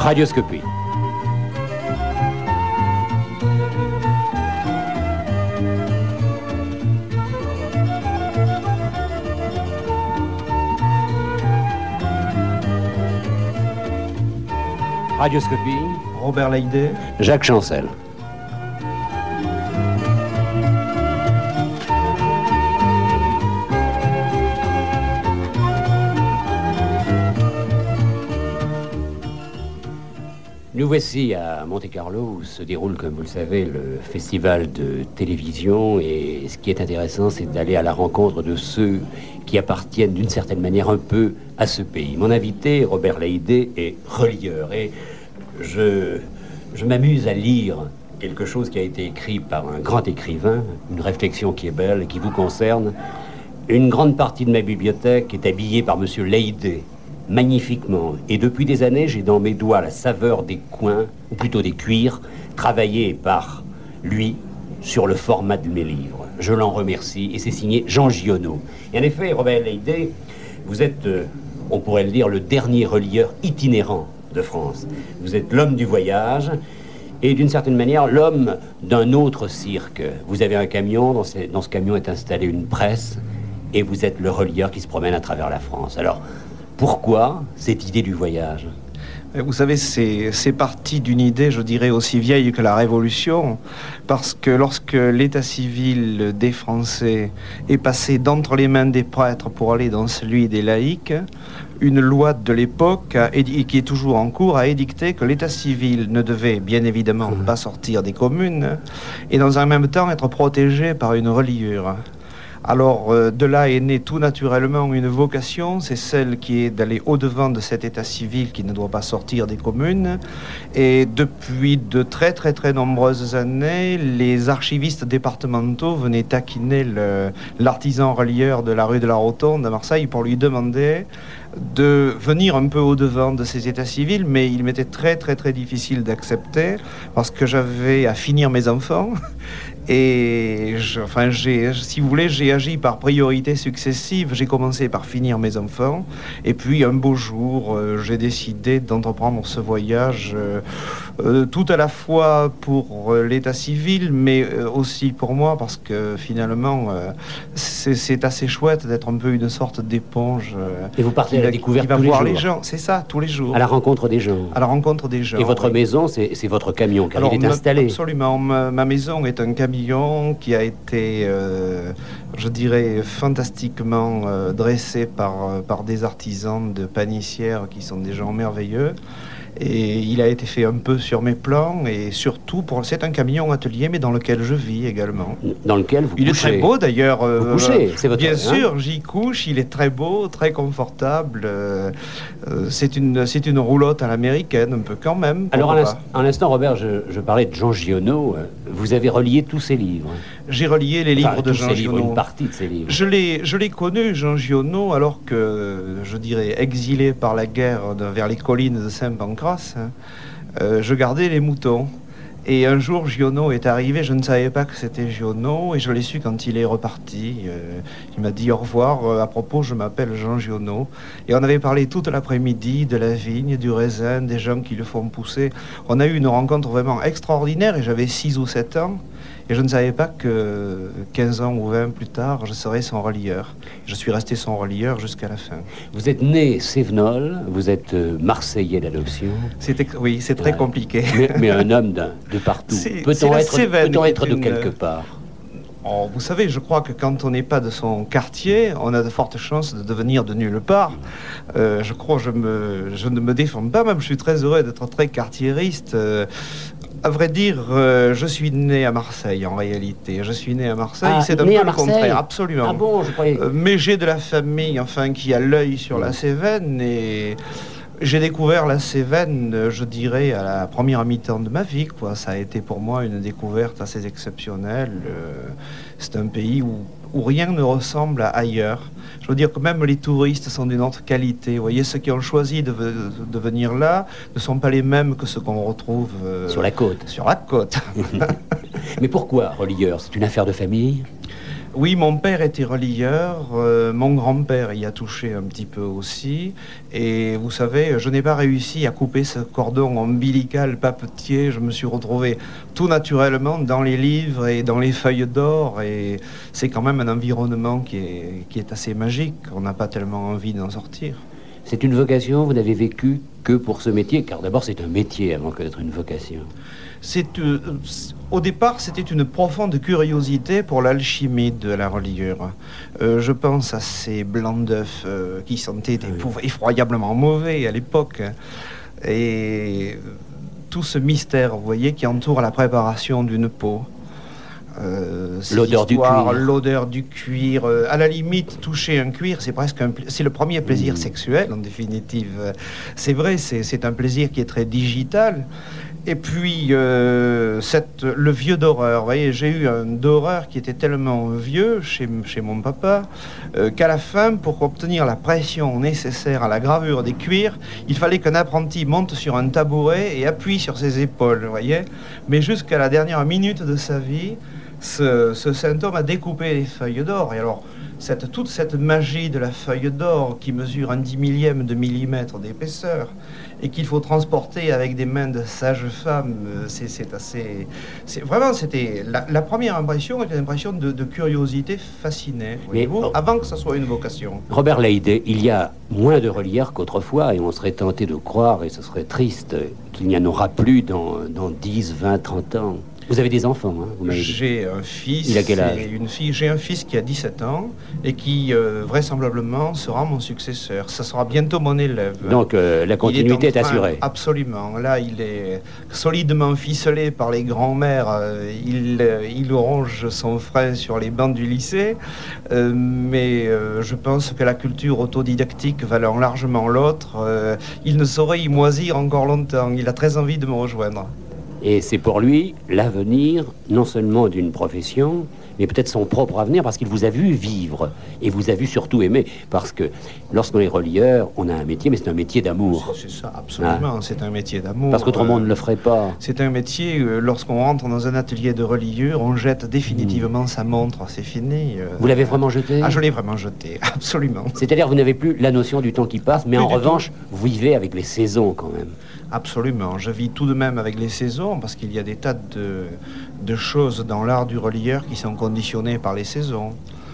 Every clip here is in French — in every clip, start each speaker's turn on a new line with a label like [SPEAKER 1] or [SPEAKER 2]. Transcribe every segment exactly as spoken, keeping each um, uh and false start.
[SPEAKER 1] Radioscopie. Radioscopie.
[SPEAKER 2] Robert Leydet.
[SPEAKER 1] Jacques Chancel. Nous voici à Monte-Carlo où se déroule, comme vous le savez, le festival de télévision. Et ce qui est intéressant, c'est d'aller à la rencontre de ceux qui appartiennent d'une certaine manière un peu à ce pays. Mon invité, Robert Leydet, est relieur. Et je, je m'amuse à lire quelque chose qui a été écrit par un grand écrivain, une réflexion qui est belle et qui vous concerne. Une grande partie de ma bibliothèque est habillée par Monsieur Leydet, magnifiquement. Et depuis des années, j'ai dans mes doigts la saveur des coins, ou plutôt des cuirs, travaillés par lui sur le format de mes livres. Je l'en remercie, et c'est signé Jean Giono. Et en effet, Robert Leydet, vous êtes, euh, on pourrait le dire, le dernier relieur itinérant de France. Vous êtes l'homme du voyage, et d'une certaine manière, l'homme d'un autre cirque. Vous avez un camion, dans ce, dans ce camion est installée une presse, et vous êtes le relieur qui se promène à travers la France. Alors, pourquoi cette idée du voyage ?
[SPEAKER 2] Vous savez, c'est, c'est parti d'une idée, je dirais, aussi vieille que la Révolution, parce que lorsque l'état civil des Français est passé d'entre les mains des prêtres pour aller dans celui des laïcs, une loi de l'époque, a, et qui est toujours en cours, a édicté que l'état civil ne devait bien évidemment pas sortir des communes, et dans un même temps être protégé par une reliure. Alors, euh, de là est née tout naturellement une vocation, c'est celle qui est d'aller au-devant de cet état civil qui ne doit pas sortir des communes. Et depuis de très très très nombreuses années, les archivistes départementaux venaient taquiner le, l'artisan relieur de la rue de la Rotonde à Marseille pour lui demander de venir un peu au-devant de ces états civils, mais il m'était très très très difficile d'accepter parce que j'avais à finir mes enfants. Et je, enfin, j'ai, si vous voulez, j'ai agi par priorité successive. J'ai commencé par finir mes enfants. Et puis, un beau jour, euh, j'ai décidé d'entreprendre ce voyage, euh, euh, tout à la fois pour euh, l'état civil, mais euh, aussi pour moi, parce que finalement, euh, c'est, c'est assez chouette d'être un peu une sorte d'éponge. Euh,
[SPEAKER 1] Et vous partez à la découverte
[SPEAKER 2] qui va
[SPEAKER 1] tous les
[SPEAKER 2] voir
[SPEAKER 1] jours.
[SPEAKER 2] les gens. C'est ça, tous les jours.
[SPEAKER 1] À la rencontre des gens.
[SPEAKER 2] À la rencontre des gens.
[SPEAKER 1] Et votre
[SPEAKER 2] oui.
[SPEAKER 1] maison, c'est, c'est votre camion, car
[SPEAKER 2] Alors,
[SPEAKER 1] il est
[SPEAKER 2] ma,
[SPEAKER 1] installé.
[SPEAKER 2] Absolument. Ma, ma maison est un camion qui a été, euh, je dirais, fantastiquement euh, dressé par, par des artisans de panissières qui sont des gens merveilleux. Et il a été fait un peu sur mes plans et surtout, pour, c'est un camion atelier, mais dans lequel je vis également.
[SPEAKER 1] Dans lequel vous
[SPEAKER 2] il
[SPEAKER 1] couchez.
[SPEAKER 2] Il est très beau d'ailleurs.
[SPEAKER 1] Vous
[SPEAKER 2] euh,
[SPEAKER 1] couchez, c'est votre...
[SPEAKER 2] Bien
[SPEAKER 1] hein
[SPEAKER 2] sûr, j'y couche, il est très beau, très confortable. Euh, euh, c'est, une, c'est une roulotte à l'américaine, un peu quand même.
[SPEAKER 1] Alors, à l'instant, Robert, je, je parlais de Jean Giono. Vous avez relié tous ses livres.
[SPEAKER 2] J'ai relié les livres
[SPEAKER 1] enfin,
[SPEAKER 2] de
[SPEAKER 1] tous
[SPEAKER 2] Jean
[SPEAKER 1] ses livres,
[SPEAKER 2] Giono.
[SPEAKER 1] Une partie de ses livres.
[SPEAKER 2] Je l'ai, je l'ai connu, Jean Giono, alors que, je dirais, exilé par la guerre de, vers les collines de Saint-Pancras, hein, euh, je gardais les moutons. Et un jour, Giono est arrivé, je ne savais pas que c'était Giono, et je l'ai su quand il est reparti. Euh, il m'a dit au revoir, euh, à propos, je m'appelle Jean Giono. Et on avait parlé toute l'après-midi de la vigne, du raisin, des gens qui le font pousser. On a eu une rencontre vraiment extraordinaire, et j'avais six ou sept ans. Et je ne savais pas que quinze ans ou vingt plus tard, je serais son relieur. Je suis resté son relieur jusqu'à la fin.
[SPEAKER 1] Vous êtes né Cévenol, vous êtes euh, Marseillais d'adoption.
[SPEAKER 2] C'était, oui, c'est très
[SPEAKER 1] ouais.
[SPEAKER 2] compliqué.
[SPEAKER 1] Mais, mais un homme d'un, de partout.
[SPEAKER 2] C'est,
[SPEAKER 1] peut-on
[SPEAKER 2] c'est
[SPEAKER 1] être, peut-on être de une... quelque part?
[SPEAKER 2] Oh, vous savez, je crois que quand on n'est pas de son quartier, on a de fortes chances de devenir de nulle part. Euh, je crois, je, me, je ne me défends pas, même je suis très heureux d'être très quartiériste. Euh, À vrai dire, euh, je suis né à Marseille, en réalité. Je suis né à Marseille,
[SPEAKER 1] ah,
[SPEAKER 2] c'est un peu le contraire, absolument.
[SPEAKER 1] Ah bon, je croyais...
[SPEAKER 2] euh, mais j'ai de la famille, enfin, qui a l'œil sur la Cévennes, et j'ai découvert la Cévennes, je dirais, à la première mi-temps de ma vie, quoi. Ça a été pour moi une découverte assez exceptionnelle. Euh, c'est un pays où, où rien ne ressemble à ailleurs. Je veux dire que même les touristes sont d'une autre qualité. Vous voyez, ceux qui ont choisi de, de, de venir là ne sont pas les mêmes que ceux qu'on retrouve euh,
[SPEAKER 1] sur la côte.
[SPEAKER 2] Sur la côte.
[SPEAKER 1] Mais pourquoi relieur? C'est une affaire de famille?
[SPEAKER 2] Oui, mon père était relieur, euh, mon grand-père y a touché un petit peu aussi. Et vous savez, je n'ai pas réussi à couper ce cordon ombilical papetier. Je me suis retrouvé tout naturellement dans les livres et dans les feuilles d'or. Et c'est quand même un environnement qui est, qui est assez magique. On n'a pas tellement envie d'en sortir.
[SPEAKER 1] C'est une vocation, vous n'avez vécu que pour ce métier, car d'abord c'est un métier avant que d'être une vocation.
[SPEAKER 2] C'est, euh, au départ, c'était une profonde curiosité pour l'alchimie de la reliure. Euh, je pense à ces blancs d'œufs euh, qui sentaient oui. effroyablement mauvais à l'époque. Et tout ce mystère, vous voyez, qui entoure la préparation d'une peau. Euh,
[SPEAKER 1] l'odeur du cuir.
[SPEAKER 2] L'odeur du cuir. Euh, à la limite, toucher un cuir, c'est presque un, c'est le premier plaisir mmh. sexuel, en définitive. C'est vrai, c'est, c'est un plaisir qui est très digital. Et puis, euh, cette, le vieux d'horreur. Vous voyez, j'ai eu un d'horreur qui était tellement vieux chez, chez mon papa euh, qu'à la fin, pour obtenir la pression nécessaire à la gravure des cuirs, il fallait qu'un apprenti monte sur un tabouret et appuie sur ses épaules, vous voyez. Mais jusqu'à la dernière minute de sa vie, ce, ce saint homme a découpé les feuilles d'or. Et alors, cette, toute cette magie de la feuille d'or qui mesure un dix millième de millimètre d'épaisseur et qu'il faut transporter avec des mains de sages-femmes, c'est, c'est assez... C'est, vraiment, c'était... La, la première impression était une impression de, de curiosité fascinée, voyez-vous, oh, avant que ça soit une vocation.
[SPEAKER 1] Robert Leyde, il y a moins de relieurs qu'autrefois, et on serait tenté de croire, et ce serait triste, qu'il n'y en aura plus dans, dans dix, vingt, trente ans. Vous avez des enfants, hein, vous m'avez dit.
[SPEAKER 2] J'ai un fils.
[SPEAKER 1] Il a quel âge ?
[SPEAKER 2] Et une fille. J'ai un fils qui a dix-sept ans et qui, euh, vraisemblablement, sera mon successeur. Ça sera bientôt mon élève.
[SPEAKER 1] Donc, euh, la continuité est, est assurée.
[SPEAKER 2] Absolument. Là, il est solidement ficelé par les grands-mères. Euh, il, euh, il ronge son frère sur les bancs du lycée. Euh, mais euh, je pense que la culture autodidactique valant largement l'autre. Euh, il ne saurait y moisir encore longtemps. Il a très envie de me rejoindre.
[SPEAKER 1] Et c'est pour lui l'avenir, non seulement d'une profession, mais peut-être son propre avenir, parce qu'il vous a vu vivre, et vous a vu surtout aimer. Parce que lorsqu'on est relieur, on a un métier, mais c'est un métier d'amour.
[SPEAKER 2] C'est, c'est ça, absolument, ah. c'est un métier d'amour.
[SPEAKER 1] Parce qu'autrement, euh, on ne le ferait pas.
[SPEAKER 2] C'est un métier, euh, lorsqu'on rentre dans un atelier de reliure, on jette définitivement mmh. sa montre, c'est fini. Euh,
[SPEAKER 1] vous l'avez vraiment jeté ?
[SPEAKER 2] Ah, je l'ai vraiment jeté, absolument.
[SPEAKER 1] C'est-à-dire, vous n'avez plus la notion du temps qui passe, mais plus en revanche, tout. Vous vivez avec les saisons quand même.
[SPEAKER 2] Absolument. Je vis tout de même avec les saisons parce qu'il y a des tas de, de choses dans l'art du relieur qui sont conditionnées par les saisons.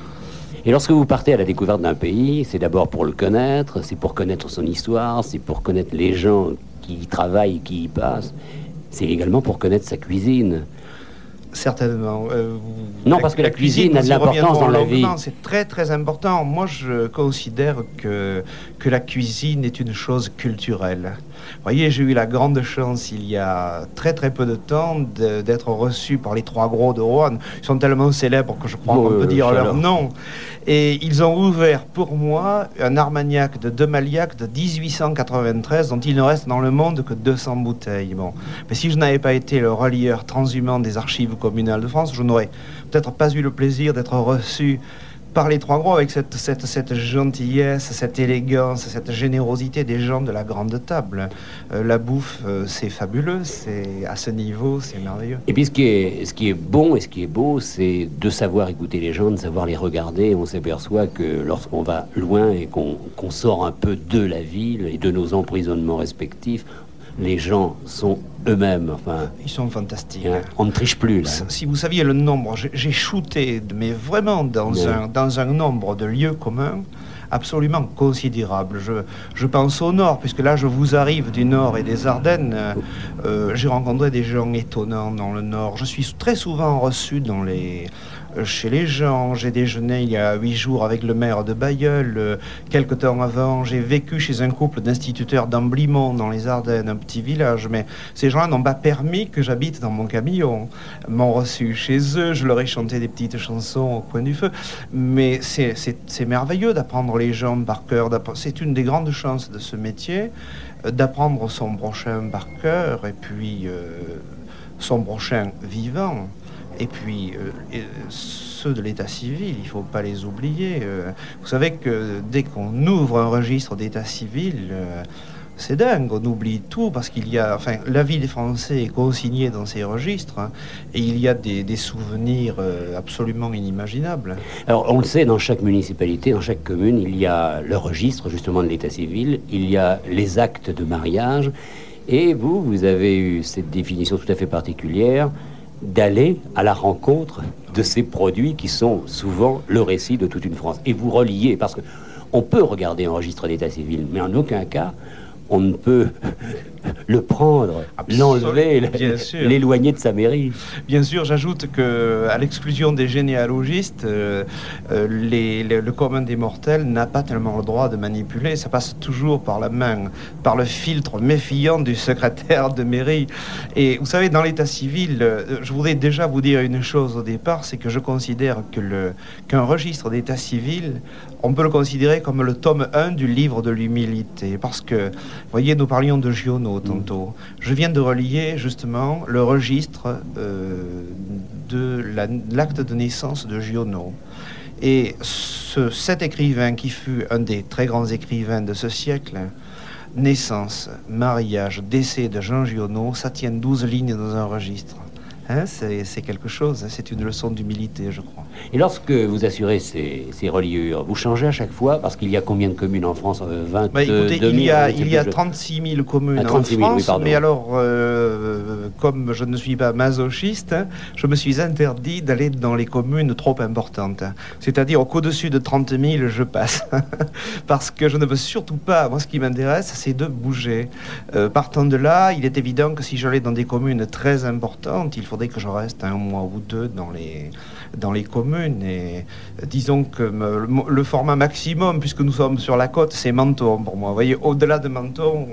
[SPEAKER 1] Et lorsque vous partez à la découverte d'un pays, c'est d'abord pour le connaître, c'est pour connaître son histoire, c'est pour connaître les gens qui y travaillent, qui y passent. C'est également pour connaître sa cuisine.
[SPEAKER 2] Certainement. Euh,
[SPEAKER 1] non, parce que la, la cuisine, cuisine a de l'importance dans la vie.
[SPEAKER 2] C'est très, très important. Moi, je considère que, que la cuisine est une chose culturelle. Vous voyez, j'ai eu la grande chance, il y a très, très peu de temps, de, d'être reçu par les trois gros de Roanne. Ils sont tellement célèbres que je crois oh, qu'on peut euh, dire leur nom. Et ils ont ouvert pour moi un Armagnac de Demaliac de dix-huit cent quatre-vingt-treize, dont il ne reste dans le monde que deux cents bouteilles. Bon. Mais si je n'avais pas été le relieur transhumant des archives communales de France, je n'aurais peut-être pas eu le plaisir d'être reçu par les trois gros avec cette, cette, cette gentillesse, cette élégance, cette générosité des gens de la grande table. Euh, la bouffe, euh, c'est fabuleux, c'est à ce niveau, c'est merveilleux.
[SPEAKER 1] Et puis ce qui est, ce qui est bon et ce qui est beau, c'est de savoir écouter les gens, de savoir les regarder. On s'aperçoit que lorsqu'on va loin et qu'on, qu'on sort un peu de la ville et de nos emprisonnements respectifs, les gens sont eux-mêmes, enfin...
[SPEAKER 2] Ils sont fantastiques.
[SPEAKER 1] Hein, on ne triche plus, là.
[SPEAKER 2] Si vous saviez le nombre, j'ai, j'ai shooté, mais vraiment dans, ouais. un, dans un nombre de lieux communs absolument considérable. Je, je pense au Nord, puisque là, je vous arrive du Nord et des Ardennes. Euh, j'ai rencontré des gens étonnants dans le Nord. Je suis très souvent reçu dans les... chez les gens. J'ai déjeuné il y a huit jours avec le maire de Bailleul. Euh, quelque temps avant, j'ai vécu chez un couple d'instituteurs d'Amblimont dans les Ardennes, un petit village. Mais ces gens-là n'ont pas permis que j'habite dans mon camion. M'ont reçu chez eux. Je leur ai chanté des petites chansons au coin du feu. Mais c'est, c'est, c'est merveilleux d'apprendre les gens par cœur. C'est une des grandes chances de ce métier, euh, d'apprendre son prochain par cœur et puis euh, son prochain vivant. Et puis, euh, et ceux de l'état civil, il ne faut pas les oublier. Euh, vous savez que dès qu'on ouvre un registre d'état civil, euh, c'est dingue, on oublie tout parce qu'il y a, enfin, la vie des Français est consignée dans ces registres, hein, et il y a des, des souvenirs euh, absolument inimaginables.
[SPEAKER 1] Alors, on le sait, dans chaque municipalité, dans chaque commune, il y a le registre justement de l'état civil, il y a les actes de mariage, et vous, vous avez eu cette définition tout à fait particulière d'aller à la rencontre de ces produits qui sont souvent le récit de toute une France. Et vous reliez, parce que on peut regarder un registre d'état civil, mais en aucun cas on ne peut le prendre, l'enlever, l'éloigner de sa mairie.
[SPEAKER 2] Bien sûr, j'ajoute que, à l'exclusion des généalogistes, euh, euh, les, les, le commun des mortels n'a pas tellement le droit de manipuler. Ça passe toujours par la main, par le filtre méfiant du secrétaire de mairie. Et vous savez, dans l'état civil, euh, je voudrais déjà vous dire une chose au départ, c'est que je considère que le, qu'un registre d'état civil, on peut le considérer comme le tome un du livre de l'humilité. Parce que, vous voyez, nous parlions de Giono tantôt. Je viens de relier justement le registre euh, de la, l'acte de naissance de Giono. Et ce, cet écrivain qui fut un des très grands écrivains de ce siècle, naissance, mariage, décès de Jean Giono, ça tient douze lignes dans un registre. Hein, c'est, c'est quelque chose, hein, c'est une leçon d'humilité, je crois.
[SPEAKER 1] Et lorsque vous assurez ces, ces reliures, vous changez à chaque fois, parce qu'il y a combien de communes en France? vingt-deux
[SPEAKER 2] bah, écoutez,
[SPEAKER 1] mille,
[SPEAKER 2] il y a, il y a trente-six mille communes ah, trente-six mille, en France, oui, mais alors, euh, comme je ne suis pas masochiste, hein, je me suis interdit d'aller dans les communes trop importantes. C'est-à-dire qu'au-dessus de trente mille, je passe. Parce que je ne veux surtout pas, moi ce qui m'intéresse, c'est de bouger. Euh, partant de là, il est évident que si j'allais dans des communes très importantes, il faut faudrait que je reste un mois ou deux dans les, dans les communes. Et disons que me, le format maximum, puisque nous sommes sur la côte, c'est Menton pour moi. Vous voyez, au-delà de Menton,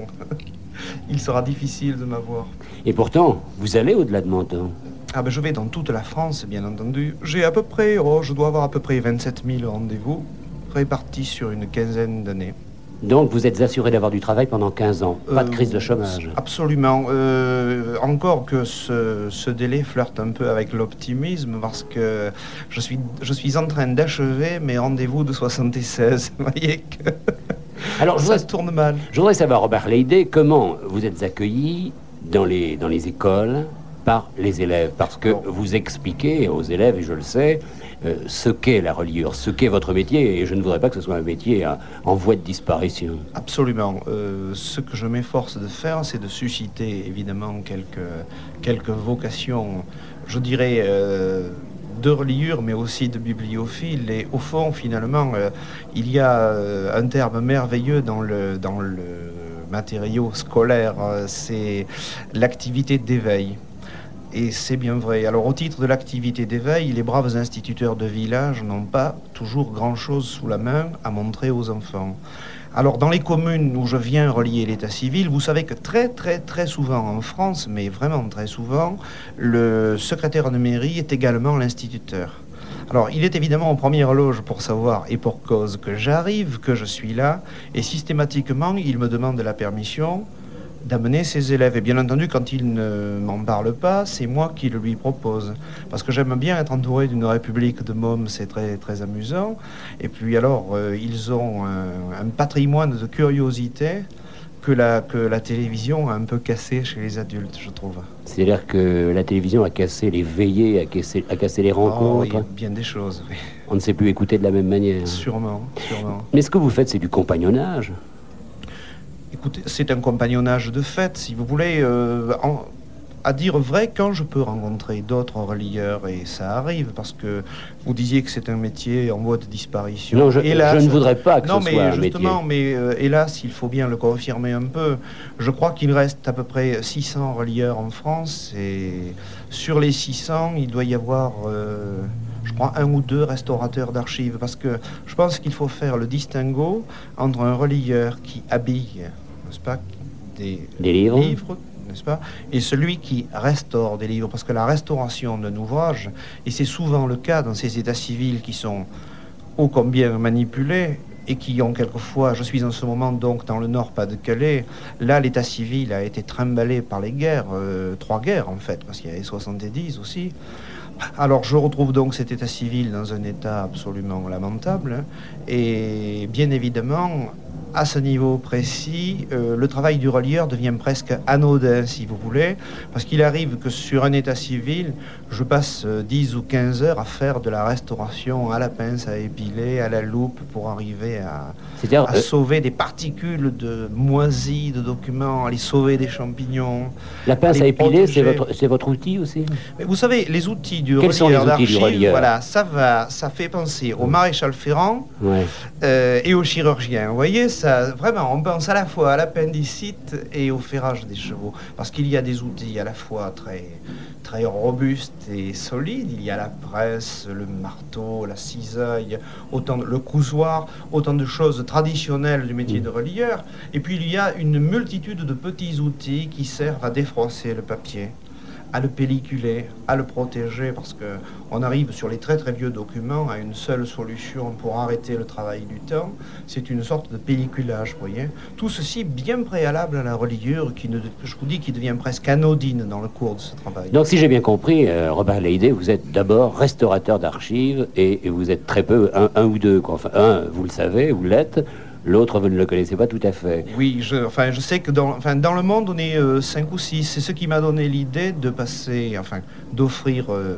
[SPEAKER 2] il sera difficile de m'avoir.
[SPEAKER 1] Et pourtant, vous allez au-delà de Menton?
[SPEAKER 2] Ah ben, je vais dans toute la France, bien entendu. J'ai à peu près, oh, je dois avoir à peu près vingt-sept mille rendez-vous, répartis sur une quinzaine d'années.
[SPEAKER 1] Donc vous êtes assuré d'avoir du travail pendant quinze ans, pas euh, de crise de chômage?
[SPEAKER 2] Absolument. Euh, encore que ce, ce délai flirte un peu avec l'optimisme, parce que je suis, je suis en train d'achever mes rendez-vous de soixante-seize. Vous voyez que alors, ça se tourne mal.
[SPEAKER 1] Je voudrais savoir, Robert Leydé, comment vous êtes accueilli dans les, dans les écoles par les élèves, parce que bon. Vous expliquez aux élèves, et je le sais, euh, ce qu'est la reliure, ce qu'est votre métier, et je ne voudrais pas que ce soit un métier hein, en voie de disparition.
[SPEAKER 2] Absolument. Euh, ce que je m'efforce de faire, c'est de susciter évidemment quelques, quelques vocations, je dirais, euh, de reliure, mais aussi de bibliophile. Et au fond, finalement, euh, il y a euh, un terme merveilleux dans le, dans le matériau scolaire, euh, c'est l'activité d'éveil. Et c'est bien vrai. Alors, au titre de l'activité d'éveil, les braves instituteurs de village n'ont pas toujours grand-chose sous la main à montrer aux enfants. Alors, dans les communes où je viens relier l'état civil, vous savez que très, très, très souvent en France, mais vraiment très souvent, le secrétaire de mairie est également l'instituteur. Alors, il est évidemment en première loge pour savoir, et pour cause, que j'arrive, que je suis là, et systématiquement, il me demande la permission d'amener ses élèves. Et bien entendu, quand il ne m'en parle pas, c'est moi qui le lui propose. Parce que j'aime bien être entouré d'une république de mômes, c'est très, très amusant. Et puis alors, euh, ils ont un, un patrimoine de curiosité que la, que la télévision a un peu cassé chez les adultes, je trouve.
[SPEAKER 1] C'est-à-dire que la télévision a cassé les veillées, a cassé, a cassé les rencontres.
[SPEAKER 2] Oh, oui, bien des choses, oui.
[SPEAKER 1] On ne sait plus écouter de la même manière.
[SPEAKER 2] Sûrement, sûrement.
[SPEAKER 1] Mais ce que vous faites, c'est du compagnonnage.
[SPEAKER 2] Écoutez, c'est un compagnonnage de fait, si vous voulez. Euh, en, à dire vrai, quand je peux rencontrer d'autres relieurs, et ça arrive, parce que vous disiez que c'est un métier en voie de disparition.
[SPEAKER 1] Non, je, hélas, je ne voudrais pas que
[SPEAKER 2] non,
[SPEAKER 1] ce
[SPEAKER 2] mais
[SPEAKER 1] soit un
[SPEAKER 2] justement,
[SPEAKER 1] métier.
[SPEAKER 2] mais euh, hélas, il faut bien le confirmer un peu. Je crois qu'il reste à peu près six cents relieurs en France, et sur les six cents, il doit y avoir... Euh, je crois, un ou deux restaurateurs d'archives, parce que je pense qu'il faut faire le distinguo entre un relieur qui habille, n'est-ce pas, des,
[SPEAKER 1] des livres,
[SPEAKER 2] livres n'est-ce pas, et celui qui restaure des livres, parce que la restauration d'un ouvrage, et c'est souvent le cas dans ces états civils qui sont ô combien manipulés, et qui ont quelquefois, je suis en ce moment donc dans le Nord Pas-de-Calais, là l'état civil a été trimballé par les guerres, euh, trois guerres en fait, parce qu'il y avait soixante-dix aussi. Alors je retrouve donc cet état civil dans un état absolument lamentable, hein, et bien évidemment, à ce niveau précis, euh, le travail du relieur devient presque anodin, si vous voulez, parce qu'il arrive que sur un état civil, je passe euh, dix ou quinze heures à faire de la restauration à la pince, à épiler, à la loupe, pour arriver à, à euh, sauver des particules de moisies de documents, à les sauver des champignons.
[SPEAKER 1] La pince à, à épiler, c'est votre, c'est votre outil aussi?
[SPEAKER 2] Mais vous savez, les outils du Quels relieur d'archives, voilà, ça, va, ça fait penser au maréchal Ferrand, ouais. euh, et au chirurgien. Vous voyez, ça, vraiment, on pense à la fois à l'appendicite et au ferrage des chevaux, parce qu'il y a des outils à la fois très, très robustes et solides. Il y a la presse, le marteau, la cisaille, autant de, le cousoir, autant de choses traditionnelles du métier de relieur. Et puis il y a une multitude de petits outils qui servent à défroisser le papier, à le pelliculer, à le protéger, parce que on arrive sur les très très vieux documents à une seule solution pour arrêter le travail du temps, c'est une sorte de pelliculage, vous voyez. Tout ceci bien préalable à la reliure, qui ne, je vous dis, qui devient presque anodine dans le cours de ce travail.
[SPEAKER 1] Donc si j'ai bien compris, euh, Robert Leydet, vous êtes d'abord restaurateur d'archives, et, et vous êtes très peu, un, un ou deux, quoi. Enfin, un, vous le savez, vous l'êtes. L'autre, vous ne le connaissez pas tout à fait.
[SPEAKER 2] Oui, je, enfin, je sais que dans, enfin, dans le monde, on est euh, cinq ou six. C'est ce qui m'a donné l'idée de passer, enfin, d'offrir euh,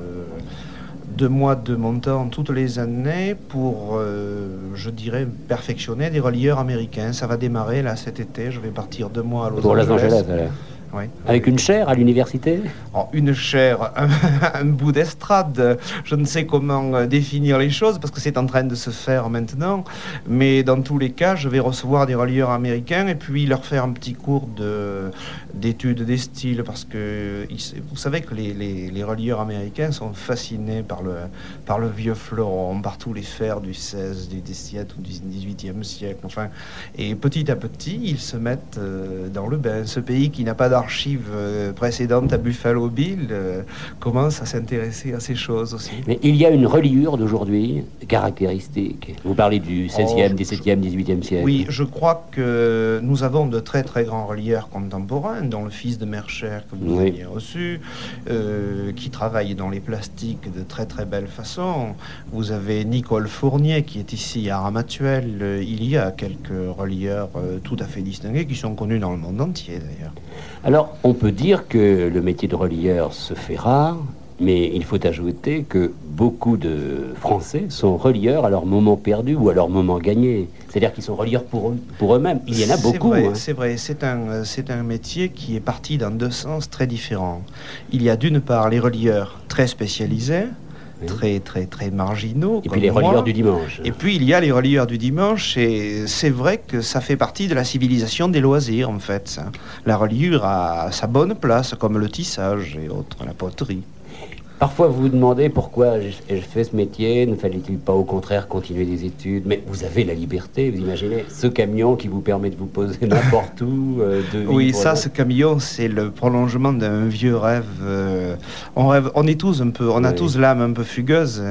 [SPEAKER 2] deux mois de mon temps toutes les années pour, euh, je dirais, perfectionner des relieurs américains. Ça va démarrer là cet été. Je vais partir deux mois à Los
[SPEAKER 1] pour
[SPEAKER 2] Angeles.
[SPEAKER 1] Los Angeles, alors.
[SPEAKER 2] Oui.
[SPEAKER 1] Avec une chaire à l'université?
[SPEAKER 2] Oh, une chaire, un, un bout d'estrade, je ne sais comment définir les choses parce que c'est en train de se faire maintenant, mais dans tous les cas, je vais recevoir des relieurs américains et puis leur faire un petit cours de, d'études des styles, parce que vous savez que les, les, les relieurs américains sont fascinés par le, par le vieux fleuron, par tous les fers du seize, du dix-septième ou du dix-huitième siècle, enfin, et petit à petit, ils se mettent dans le bain. Ce pays qui n'a pas d'argent archives précédentes à Buffalo Bill euh, commence à s'intéresser à ces choses aussi.
[SPEAKER 1] Mais il y a une reliure d'aujourd'hui caractéristique. Vous parlez du seizième, dix-septième, dix-huitième siècle.
[SPEAKER 2] Oui, je crois que nous avons de très très grands relieurs contemporains, dont le fils de Mercher que vous oui. avez reçu, euh, qui travaille dans les plastiques de très très belle façon. Vous avez Nicole Fournier qui est ici à Ramatuelle. Il y a quelques relieurs euh, tout à fait distingués qui sont connus dans le monde entier d'ailleurs.
[SPEAKER 1] Alors, on peut dire que le métier de relieur se fait rare, mais il faut ajouter que beaucoup de Français sont relieurs à leur moment perdu ou à leur moment gagné. C'est-à-dire qu'ils sont relieurs pour, eux, pour eux-mêmes. Il y en a beaucoup.
[SPEAKER 2] Vrai,
[SPEAKER 1] hein.
[SPEAKER 2] C'est vrai, c'est un, c'est un métier qui est parti dans deux sens très différents. Il y a d'une part les relieurs très spécialisés, très très très marginaux.
[SPEAKER 1] Et puis les
[SPEAKER 2] moi.
[SPEAKER 1] relieurs du dimanche.
[SPEAKER 2] Et puis il y a les relieurs du dimanche, et c'est vrai que ça fait partie de la civilisation des loisirs en fait. Ça. La reliure a sa bonne place, comme le tissage et autres, la poterie.
[SPEAKER 1] Parfois, vous vous demandez pourquoi je, je fais ce métier, ne fallait-il pas au contraire continuer des études? Mais vous avez la liberté, vous imaginez, ce camion qui vous permet de vous poser n'importe où. Euh, de
[SPEAKER 2] oui, ça, ce camion, c'est le prolongement d'un vieux rêve. Euh, on rêve, on est tous un peu, on a oui. tous l'âme un peu fugueuse.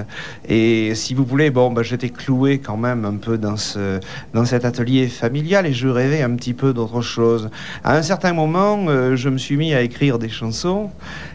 [SPEAKER 2] Et si vous voulez, bon, ben, j'étais cloué quand même un peu dans ce, dans cet atelier familial et je rêvais un petit peu d'autre chose. À un certain moment, euh, je me suis mis à écrire des chansons.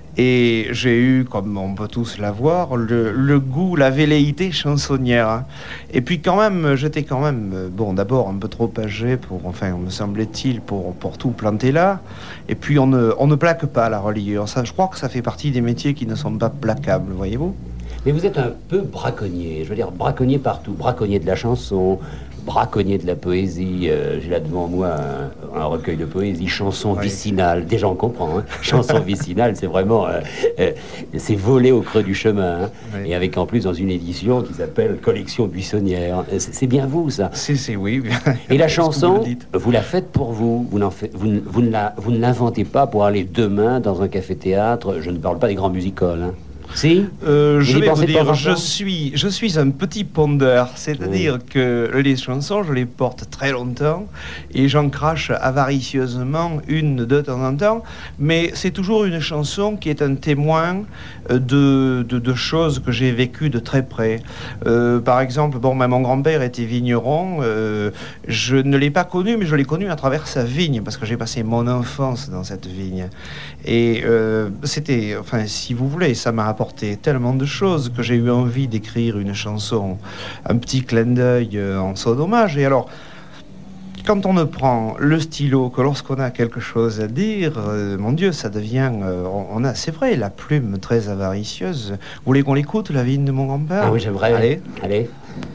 [SPEAKER 2] Et j'ai eu, comme on peut tous l'avoir, le, le goût, la velléité chansonnière. Et puis quand même, j'étais quand même, bon, d'abord un peu trop âgé pour, enfin, me semblait-il, pour, pour tout planter là. Et puis on ne, on ne plaque pas la reliure. Ça, je crois que ça fait partie des métiers qui ne sont pas placables, voyez-vous.
[SPEAKER 1] Mais vous êtes un peu braconnier, je veux dire braconnier partout, braconnier de la chanson, braconnier de la poésie. Euh, j'ai là devant moi un, un recueil de poésie, chanson oui. vicinale. Déjà on comprend, hein. Chanson vicinale, c'est vraiment, euh, euh, c'est volé au creux du chemin, hein. Oui. Et avec en plus dans une édition qui s'appelle Collection buissonnière. C'est, c'est bien vous ça.
[SPEAKER 2] C'est, c'est oui.
[SPEAKER 1] Et la chanson, vous, vous la faites pour vous. Vous, n'en fait, vous, vous, ne la, vous ne l'inventez pas pour aller demain dans un café-théâtre. Je ne parle pas des grands music-halls, hein. Si
[SPEAKER 2] Euh, je
[SPEAKER 1] Vous y
[SPEAKER 2] vais vous
[SPEAKER 1] pensez de temps
[SPEAKER 2] dire,
[SPEAKER 1] en
[SPEAKER 2] je
[SPEAKER 1] temps
[SPEAKER 2] suis, je suis un petit pondeur, c'est-à-dire que les chansons, je les porte très longtemps et j'en crache avaricieusement une de temps en temps, mais c'est toujours une chanson qui est un témoin euh, de, de, de choses que j'ai vécues de très près. Euh, par exemple, bon, ben, mon grand-père était vigneron, euh, je ne l'ai pas connu, mais je l'ai connu à travers sa vigne, parce que j'ai passé mon enfance dans cette vigne. Et euh, c'était, enfin, si vous voulez, ça m'a apporté tellement de choses que j'ai eu envie d'écrire une chanson, un petit clin d'œil euh, en son hommage. Et alors, quand on ne prend le stylo que lorsqu'on a quelque chose à dire, euh, mon Dieu, ça devient, euh, on, on a, c'est vrai, la plume très avaricieuse. Vous voulez qu'on l'écoute, la vigne de mon grand-père?
[SPEAKER 1] Ah oui, j'aimerais.
[SPEAKER 2] Allez.
[SPEAKER 1] Allez.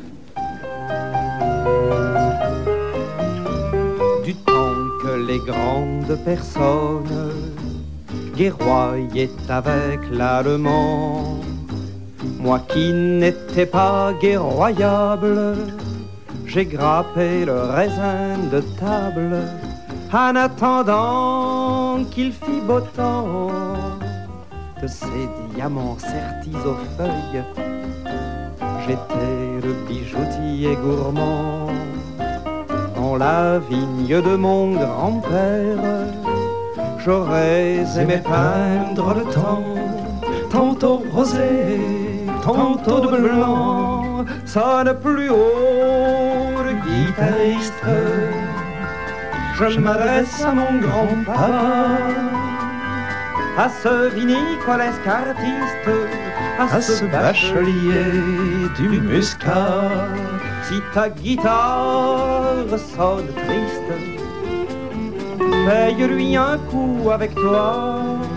[SPEAKER 3] Du temps que les grandes personnes guerroyaient avec l'allemand, moi qui n'étais pas guerroyable, j'ai grappé le raisin de table en attendant qu'il fît beau temps de ces diamants sertis aux feuilles. J'étais le bijoutier gourmand dans la vigne de mon grand-père. J'aurais aimé peindre le temps, tantôt rosé, tantôt de blanc, sonne plus haut le guitariste. Je m'adresse à mon grand-papa, à ce vinicolesque artiste, à ce bachelier du Muscat. Si ta guitare sonne triste, paye-lui un coup avec toi.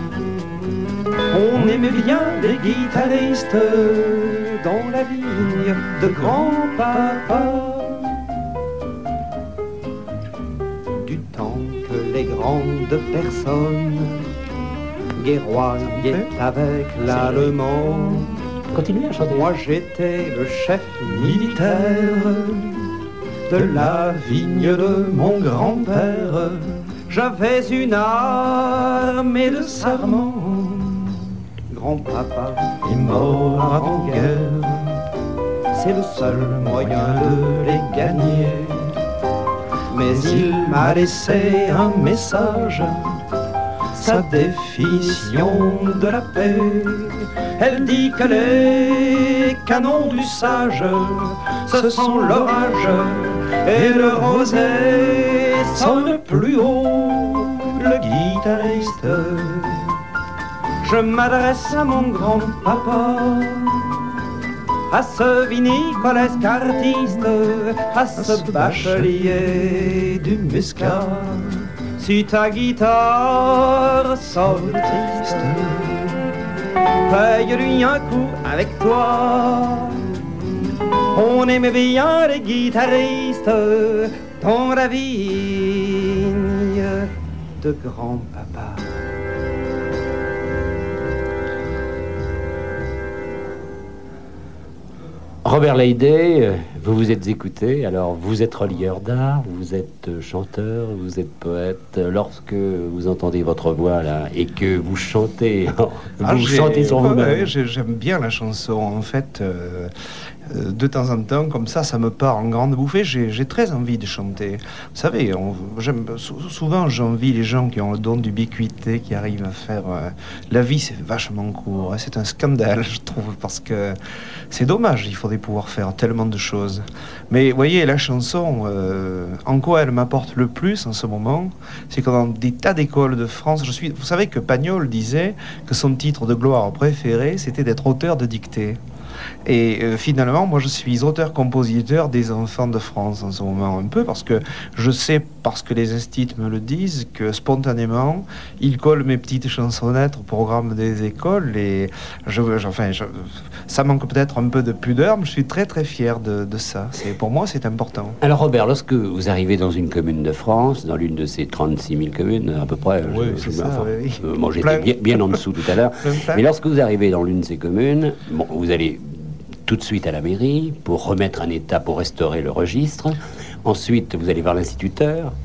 [SPEAKER 3] On aimait bien les guitaristes dans la vigne de grand-papa. Du temps que les grandes personnes guerroyaient avec l'allemand,
[SPEAKER 1] Continuez à chanter.
[SPEAKER 3] moi j'étais le chef militaire de la vigne de mon grand-père. J'avais une armée de sarments. Grand-papa est mort avant-guerre. C'est le seul moyen de les gagner. Mais il m'a laissé un message, sa définition de la paix. Elle dit que les canons du sage, ce sont l'orage et le rosé sonne plus haut le guitariste. Je m'adresse à mon grand-papa, à ce vinicolesque artiste, à ce bachelier du Muscat. Si ta guitare sonne triste, paye-lui un coup avec toi. On aimait bien les guitaristes dans la vigne de grand-papa.
[SPEAKER 1] Robert Leydet, vous vous êtes écouté, alors vous êtes relieur d'art, vous êtes chanteur, vous êtes poète. Lorsque vous entendez votre voix là et que vous chantez, vous
[SPEAKER 2] Ah,
[SPEAKER 1] chantez sur
[SPEAKER 2] ouais,
[SPEAKER 1] vous-même.
[SPEAKER 2] ouais, j'ai- j'aime bien la chanson. En fait, euh, euh, de temps en temps, comme ça, ça me part en grande bouffée. J'ai j'ai très envie de chanter. Vous savez, on- j'aime sou- souvent j'envie les gens qui ont le don d'ubiquité, qui arrivent à faire. euh, la vie, c'est vachement court. Hein, c'est un scandale, je trouve, parce que c'est dommage. Il faudrait pouvoir faire tellement de choses. Mais vous voyez, la chanson, euh, en quoi elle m'apporte le plus en ce moment, c'est que dans des tas d'écoles de France, je suis. Vous savez que Pagnol disait que son titre de gloire préféré, c'était d'être auteur de dictée. Et euh, finalement, moi, je suis auteur-compositeur des enfants de France en ce moment, un peu, parce que je sais, parce que les instituts me le disent, que spontanément, ils collent mes petites chansonnettes au programme des écoles. Et je, je- enfin, je- ça manque peut-être un peu de pudeur, mais je suis très, très fier de, de ça. C'est, pour moi, c'est important.
[SPEAKER 1] Alors Robert, lorsque vous arrivez dans une commune de France, dans l'une de ces trente-six mille communes à peu près,
[SPEAKER 2] Oui,
[SPEAKER 1] je-
[SPEAKER 2] c'est
[SPEAKER 1] je-
[SPEAKER 2] ça,
[SPEAKER 1] enfin,
[SPEAKER 2] oui, oui.
[SPEAKER 1] euh, moi j'étais
[SPEAKER 2] Plein.
[SPEAKER 1] bien, bien en dessous tout à l'heure,
[SPEAKER 2] Plein, plein.
[SPEAKER 1] mais lorsque vous arrivez dans l'une de ces communes, bon, vous allez tout de suite à la mairie pour remettre un état, pour restaurer le registre. Ensuite, vous allez voir l'instituteur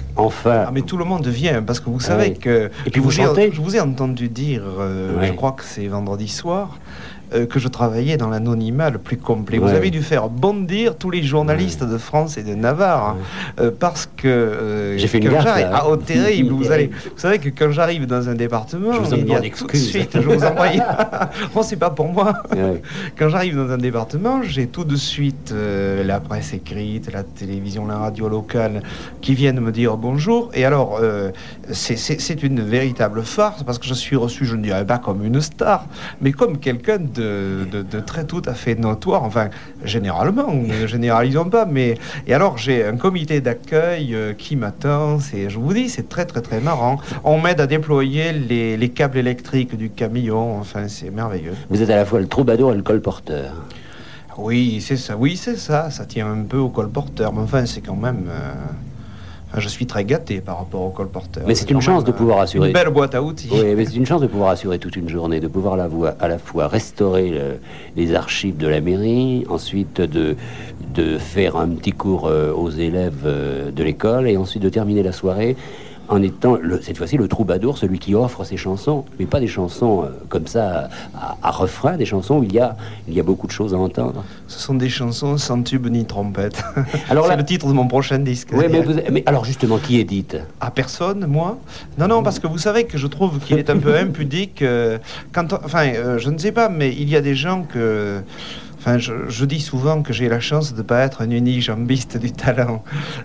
[SPEAKER 1] enfin...
[SPEAKER 2] Ah mais tout le monde vient, parce que vous savez
[SPEAKER 1] ouais.
[SPEAKER 2] que...
[SPEAKER 1] Et puis
[SPEAKER 2] je
[SPEAKER 1] vous chantez
[SPEAKER 2] ai, Je vous ai entendu dire, euh,
[SPEAKER 1] ouais.
[SPEAKER 2] je crois que c'est vendredi soir, euh, que je travaillais dans l'anonymat le plus complet. Ouais. Vous avez dû faire bondir tous les journalistes ouais. de France et de Navarre, ouais. euh, parce que... Euh,
[SPEAKER 1] J'ai fait une gaffe, là.
[SPEAKER 2] Ah, oh, terrible, vous, allez, vous savez que quand j'arrive dans un département,
[SPEAKER 1] je vous
[SPEAKER 2] il y a tout de suite, je vous envoie... Bon, c'est pas pour moi. Ouais. Quand j'arrive dans un département, j'ai tout de suite euh, la presse écrite, la télévision, la radio locale, qui viennent me dire bonjour. Et alors, euh, c'est une véritable farce, parce que je suis reçu, je ne dirais pas comme une star, mais comme quelqu'un de De, de, de très tout à fait notoire, enfin généralement, ne généralisons pas, mais et alors j'ai un comité d'accueil euh, qui m'attend, c'est, je vous dis, c'est très très très marrant. On m'aide à déployer les, les câbles électriques du camion, enfin c'est merveilleux.
[SPEAKER 1] Vous êtes à la fois le troubadour et le colporteur.
[SPEAKER 2] Oui, c'est ça, oui c'est ça, ça tient un peu au colporteur, mais enfin c'est quand même... Euh... Je suis très gâté par rapport au colporteur.
[SPEAKER 1] Mais c'est une chance de pouvoir assurer...
[SPEAKER 2] Une belle boîte à outils.
[SPEAKER 1] Oui, mais c'est une chance de pouvoir assurer toute une journée, de pouvoir la voix, à la fois restaurer le, les archives de la mairie, ensuite de, de faire un petit cours euh, aux élèves euh, de l'école, et ensuite de terminer la soirée en étant, le, cette fois-ci, le troubadour, celui qui offre ses chansons, mais pas des chansons euh, comme ça, à, à refrain, des chansons où il y, a, il y a beaucoup de choses à entendre.
[SPEAKER 2] Ce sont des chansons sans tube ni trompette. C'est le titre de mon prochain disque.
[SPEAKER 1] Oui, mais, vous, mais alors justement, qui édite?
[SPEAKER 2] À personne, moi. Non, non, parce que vous savez que je trouve qu'il est un peu impudique. Euh, quand on, enfin, euh, je ne sais pas, mais il y a des gens que... Enfin, je, je dis souvent que j'ai la chance de ne pas être un unijambiste du talent,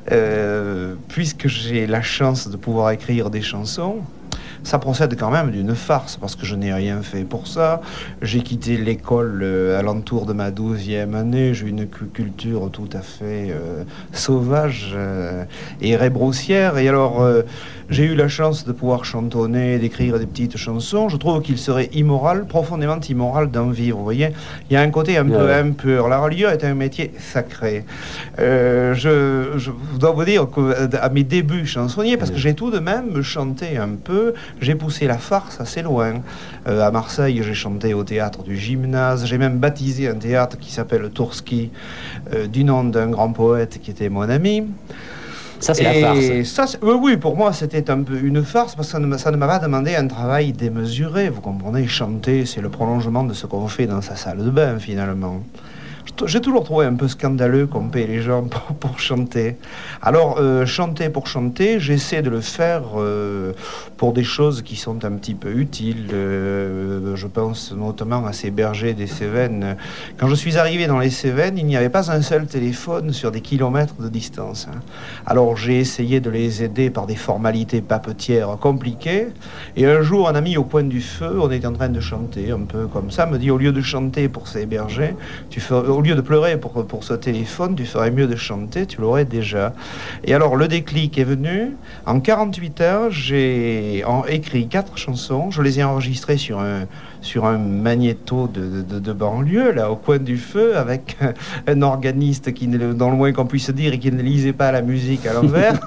[SPEAKER 2] euh, puisque j'ai la chance de pouvoir écrire des chansons. Ça procède quand même d'une farce, parce que je n'ai rien fait pour ça. J'ai quitté l'école euh, à l'entour de ma douzième année. J'ai une culture tout à fait euh, sauvage euh, et rébroussière. Et alors, euh, j'ai eu la chance de pouvoir chantonner, d'écrire des petites chansons. Je trouve qu'il serait immoral, profondément immoral d'en vivre. Vous voyez, il y a un côté un ouais. peu impur. La religion est un métier sacré. Euh, je, je dois vous dire qu'à mes débuts chansonniers, parce que j'ai tout de même chanté un peu, j'ai poussé la farce assez loin. Euh, à Marseille, j'ai chanté au théâtre du Gymnase. J'ai même baptisé un théâtre qui s'appelle Tourski, euh, du nom d'un grand poète qui était mon ami.
[SPEAKER 1] Ça, c'est la farce.
[SPEAKER 2] Ça, oui, oui, pour moi, c'était un peu une farce, parce que ça ne, ça ne m'a pas demandé un travail démesuré. Vous comprenez, chanter, c'est le prolongement de ce qu'on fait dans sa salle de bain, finalement. J'ai toujours trouvé un peu scandaleux qu'on paye les gens pour, pour chanter. Alors, euh, chanter pour chanter, j'essaie de le faire euh, pour des choses qui sont un petit peu utiles. Euh, je pense notamment à ces bergers des Cévennes. Quand je suis arrivé dans les Cévennes, il n'y avait pas un seul téléphone sur des kilomètres de distance. Hein. Alors, j'ai essayé de les aider par des formalités papetières compliquées. Et un jour, un ami au coin du feu, on était en train de chanter, un peu comme ça, me dit, au lieu de chanter pour ces bergers, tu fais... Au lieu de pleurer pour, pour ce téléphone, tu ferais mieux de chanter, tu l'aurais déjà. Et alors, le déclic est venu. En quarante-huit heures, j'ai écrit quatre chansons. Je les ai enregistrées sur un, sur un magnéto de, de, de banlieue, là, au coin du feu, avec un, un organiste qui, dans le moins qu'on puisse dire, et qui ne lisait pas la musique à l'envers.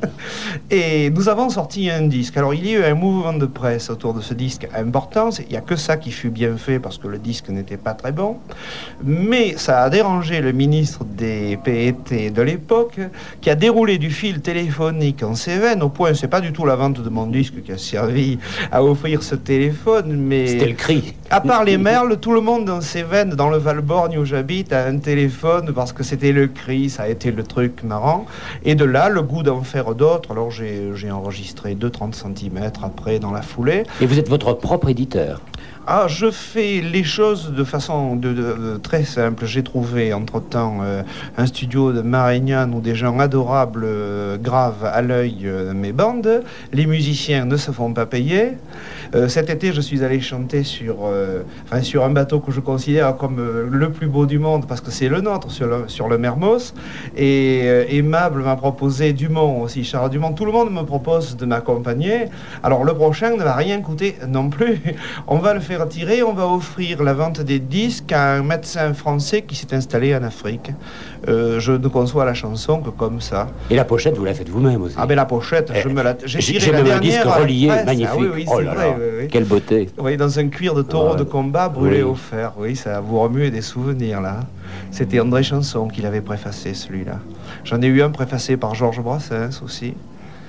[SPEAKER 2] Et nous avons sorti un disque. Alors, il y a eu un mouvement de presse autour de ce disque important. Il n'y a que ça qui fut bien fait, parce que le disque n'était pas très bon. Mais ça a dérangé le ministre des P E T de l'époque, qui a déroulé du fil téléphonique en Cévennes, au point, c'est pas du tout la vente de mon disque qui a servi à offrir ce téléphone, mais...
[SPEAKER 1] C'était le cri.
[SPEAKER 2] À part les merles, tout le monde dans Cévennes, dans le Val-Borgne où j'habite, a un téléphone, parce que c'était le cri, ça a été le truc marrant. Et de là, le goût d'en faire d'autres. Alors j'ai enregistré deux trente centimètres après, dans la foulée.
[SPEAKER 1] Et vous êtes votre propre éditeur?
[SPEAKER 2] Ah, je fais les choses de façon de, de, de, très simple. J'ai trouvé entre-temps euh, un studio de Marignane où des gens adorables euh, gravent à l'œil euh, mes bandes. Les musiciens ne se font pas payer. Euh, cet été, je suis allé chanter sur, euh, enfin, sur un bateau que je considère comme euh, le plus beau du monde, parce que c'est le nôtre, sur le, sur le Mermoz. Et euh, Aimable m'a proposé, Dumont aussi, Charles Dumont. Tout le monde me propose de m'accompagner. Alors le prochain ne va rien coûter non plus. On va le faire retirer, on va offrir la vente des disques à un médecin français qui s'est installé en Afrique. Euh, je ne conçois la chanson que comme ça.
[SPEAKER 1] Et la pochette, vous la faites vous-même aussi?
[SPEAKER 2] Ah ben la pochette, eh, je me la... J'ai tiré
[SPEAKER 1] la
[SPEAKER 2] même
[SPEAKER 1] dernière... un disque relié,
[SPEAKER 2] presse,
[SPEAKER 1] magnifique.
[SPEAKER 2] Ah, oui, oui,
[SPEAKER 1] oh là
[SPEAKER 2] vrai,
[SPEAKER 1] là,
[SPEAKER 2] oui, oui.
[SPEAKER 1] Quelle beauté.
[SPEAKER 2] Oui, dans un cuir de taureau ouais. de combat brûlé
[SPEAKER 1] oui.
[SPEAKER 2] au fer. Oui, ça vous remue des souvenirs, là. C'était André Chanson qui l'avait préfacé, celui-là. J'en ai eu un préfacé par Georges Brassens aussi.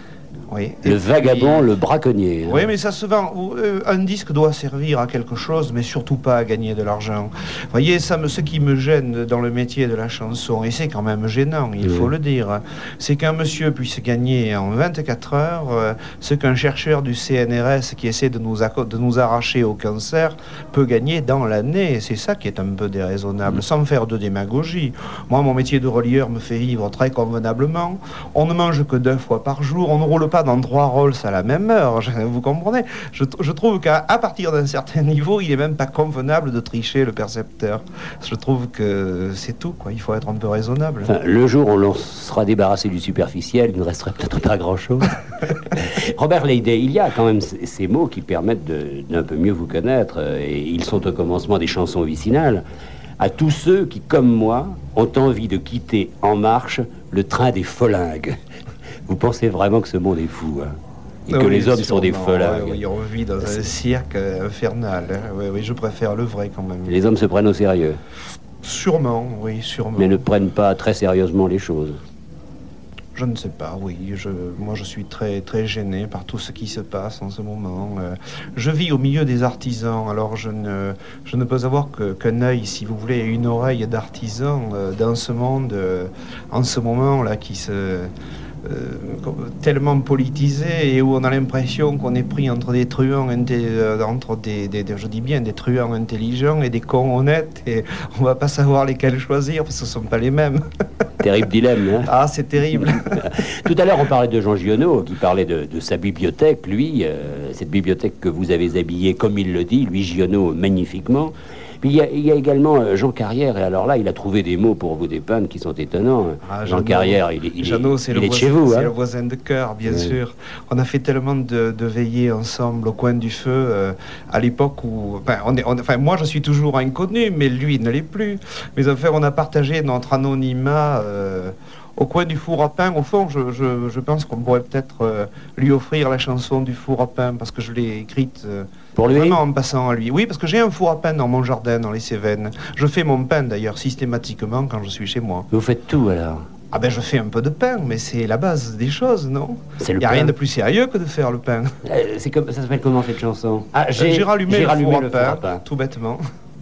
[SPEAKER 2] Oui.
[SPEAKER 1] Le
[SPEAKER 2] Et
[SPEAKER 1] vagabond,
[SPEAKER 2] puis-
[SPEAKER 1] le braconnier. hein.
[SPEAKER 2] Oui, mais ça se vend. Euh, Un disque doit servir à quelque chose, mais surtout pas à gagner de l'argent. Vous voyez, ça me, ce qui me gêne dans le métier de la chanson, et c'est quand même gênant, il faut
[SPEAKER 1] Oui.
[SPEAKER 2] le dire, c'est qu'un monsieur puisse gagner en vingt-quatre heures euh, ce qu'un chercheur du C N R S qui essaie de nous, acco- de nous arracher au cancer peut gagner dans l'année. Et c'est ça qui est un peu déraisonnable, sans faire de démagogie. Moi, mon métier de relieur me fait vivre très convenablement. On ne mange que deux fois par jour, on ne roule pas dans trois Rolls à la même heure, je- vous comprenez. je, je trouve qu'à à partir d'un certain niveau, il n'est même pas convenable de tricher le percepteur. Je trouve que c'est tout, quoi. Il faut être un peu raisonnable.
[SPEAKER 1] Enfin, le jour où l'on sera débarrassé du superficiel, il ne resterait peut-être pas grand-chose. Robert Leidet, il y a quand même c- ces mots qui permettent de- d'un peu mieux vous connaître, euh, et ils sont au commencement des chansons vicinales. À tous ceux qui, comme moi, ont envie de quitter en marche le train des folingues. Vous pensez vraiment que ce monde est fou, hein, et que
[SPEAKER 2] Oui,
[SPEAKER 1] les hommes sont des
[SPEAKER 2] sûrement.
[SPEAKER 1] folingues.
[SPEAKER 2] Oui, oui, on vit dans un cirque euh, infernal. hein. Oui, oui, je préfère le vrai quand même.
[SPEAKER 1] Les hommes se prennent au sérieux,
[SPEAKER 2] Sûrement, oui, sûrement.
[SPEAKER 1] mais ne prennent pas très sérieusement les choses.
[SPEAKER 2] Je ne sais pas, oui. Je, moi, je suis très, très gêné par tout ce qui se passe en ce moment. Euh, je vis au milieu des artisans, alors je ne, je ne peux avoir que- qu'un œil, si vous voulez, et une oreille d'artisan euh, dans ce monde, euh, en ce moment-là, qui se... euh, comme- tellement politisé et où on a l'impression qu'on est pris entre des truands, inté- euh, entre des, des- des- je dis bien, des truands intelligents et des cons honnêtes, et on va pas savoir lesquels choisir parce que ce sont pas les mêmes.
[SPEAKER 1] Terrible dilemme, hein.
[SPEAKER 2] Ah, c'est terrible.
[SPEAKER 1] Tout à l'heure, on parlait de Jean Giono, qui parlait de, de sa bibliothèque. Lui, euh, cette bibliothèque que vous avez habillée, comme il le dit, lui, Giono, magnifiquement. Puis il y a, il y a également euh, Jean Carrière, et alors là, il a trouvé des mots pour vous dépeindre qui sont étonnants.
[SPEAKER 2] Ah,
[SPEAKER 1] Jean
[SPEAKER 2] Jeannot.
[SPEAKER 1] Carrière, il est, il est-
[SPEAKER 2] Jeannot, c'est
[SPEAKER 1] il
[SPEAKER 2] le
[SPEAKER 1] est de
[SPEAKER 2] voisin-
[SPEAKER 1] chez vous.
[SPEAKER 2] c'est
[SPEAKER 1] Hein.
[SPEAKER 2] le voisin de cœur, bien
[SPEAKER 1] Oui.
[SPEAKER 2] sûr. On a fait tellement de, de veillées ensemble au coin du feu euh, à l'époque où... Enfin, on est, on- enfin, moi, je suis toujours inconnu, mais lui ne l'est plus. Mais enfin, on a partagé notre anonymat euh, au coin du four à pain. Au fond, je, je- je pense qu'on pourrait peut-être euh, lui offrir la chanson du four à pain, parce que je l'ai écrite... euh,
[SPEAKER 1] Pour lui,
[SPEAKER 2] Vraiment en passant à lui. Oui, parce que j'ai un four à pain dans mon jardin, dans les Cévennes. Je fais mon pain d'ailleurs systématiquement quand je suis chez moi.
[SPEAKER 1] vous faites tout alors.
[SPEAKER 2] Ah ben je fais un peu de pain, mais c'est la base des choses, non?
[SPEAKER 1] C'est
[SPEAKER 2] Il
[SPEAKER 1] le
[SPEAKER 2] n'y a
[SPEAKER 1] pain.
[SPEAKER 2] rien de plus sérieux que de faire le pain.
[SPEAKER 1] Euh, c'est comme, ça s'appelle comment cette chanson? Ah,
[SPEAKER 2] J'ai rallumé,
[SPEAKER 1] j'ai
[SPEAKER 2] le,
[SPEAKER 1] rallumé
[SPEAKER 2] four,
[SPEAKER 1] le
[SPEAKER 2] à
[SPEAKER 1] four à
[SPEAKER 2] pain,
[SPEAKER 1] pain.
[SPEAKER 2] tout bêtement.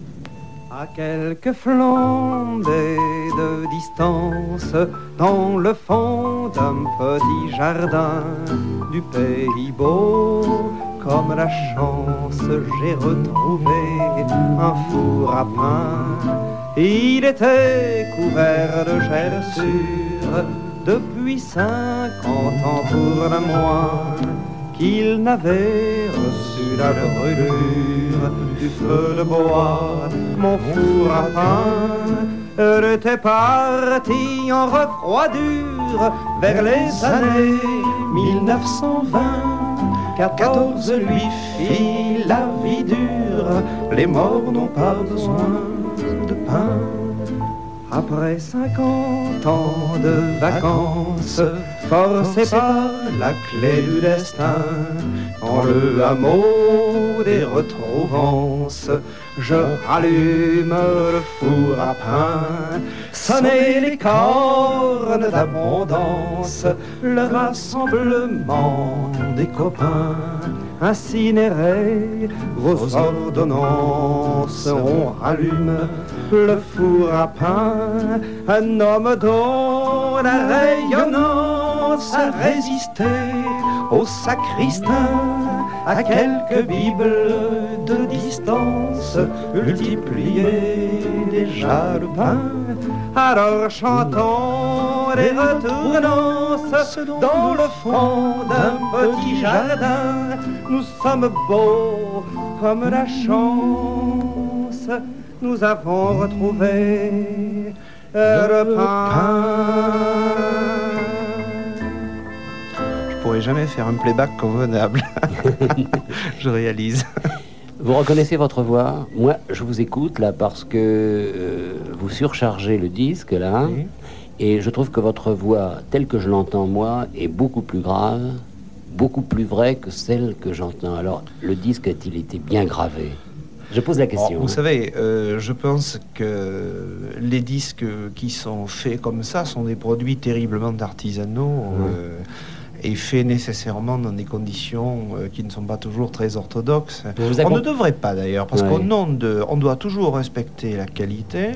[SPEAKER 3] À quelques flambées de distance, dans le fond d'un petit jardin du pays beau, comme la chance, j'ai retrouvé un four à pain. Il était couvert de gerçures depuis cinquante ans pour le moins, qu'il n'avait reçu la brûlure du feu de bois. Mon four à pain était parti en refroidure vers les années mille neuf cent vingt. quatorze lui fit la vie dure, les morts n'ont pas besoin de pain. Après cinquante ans de vacances, forcé par la clé du destin, dans le hameau des retrouvances, je rallume le four à pain. Sonner les cornes d'abondance, le rassemblement des copains. Incinérer vos ordonnances, on rallume le four à pain. Un homme dont la rayonnance a résisté au sacristain, à quelques bibles de distance, multiplier déjà le pain. Alors chantons les retournances dans le fond d'un petit jardin. Nous sommes beaux comme la chance, nous avons retrouvé le pain.
[SPEAKER 2] Je pourrais jamais faire un playback convenable. Je réalise.
[SPEAKER 1] Vous reconnaissez votre voix? Moi, je vous écoute là parce que euh, vous surchargez le disque là,
[SPEAKER 2] Oui.
[SPEAKER 1] et je trouve que votre voix, telle que je l'entends moi, est beaucoup plus grave, beaucoup plus vraie que celle que j'entends. Alors, le disque a-t-il été bien gravé? Je pose la question.
[SPEAKER 2] Oh, vous
[SPEAKER 1] hein.
[SPEAKER 2] savez, euh, je pense que les disques qui sont faits comme ça sont des produits terriblement artisanaux.
[SPEAKER 1] Mmh.
[SPEAKER 2] euh, et fait nécessairement dans des conditions euh, qui ne sont pas toujours très orthodoxes.
[SPEAKER 1] Vous
[SPEAKER 2] On
[SPEAKER 1] accom-
[SPEAKER 2] ne devrait pas d'ailleurs, parce
[SPEAKER 1] Ouais.
[SPEAKER 2] qu'au nom de... On doit toujours respecter la qualité.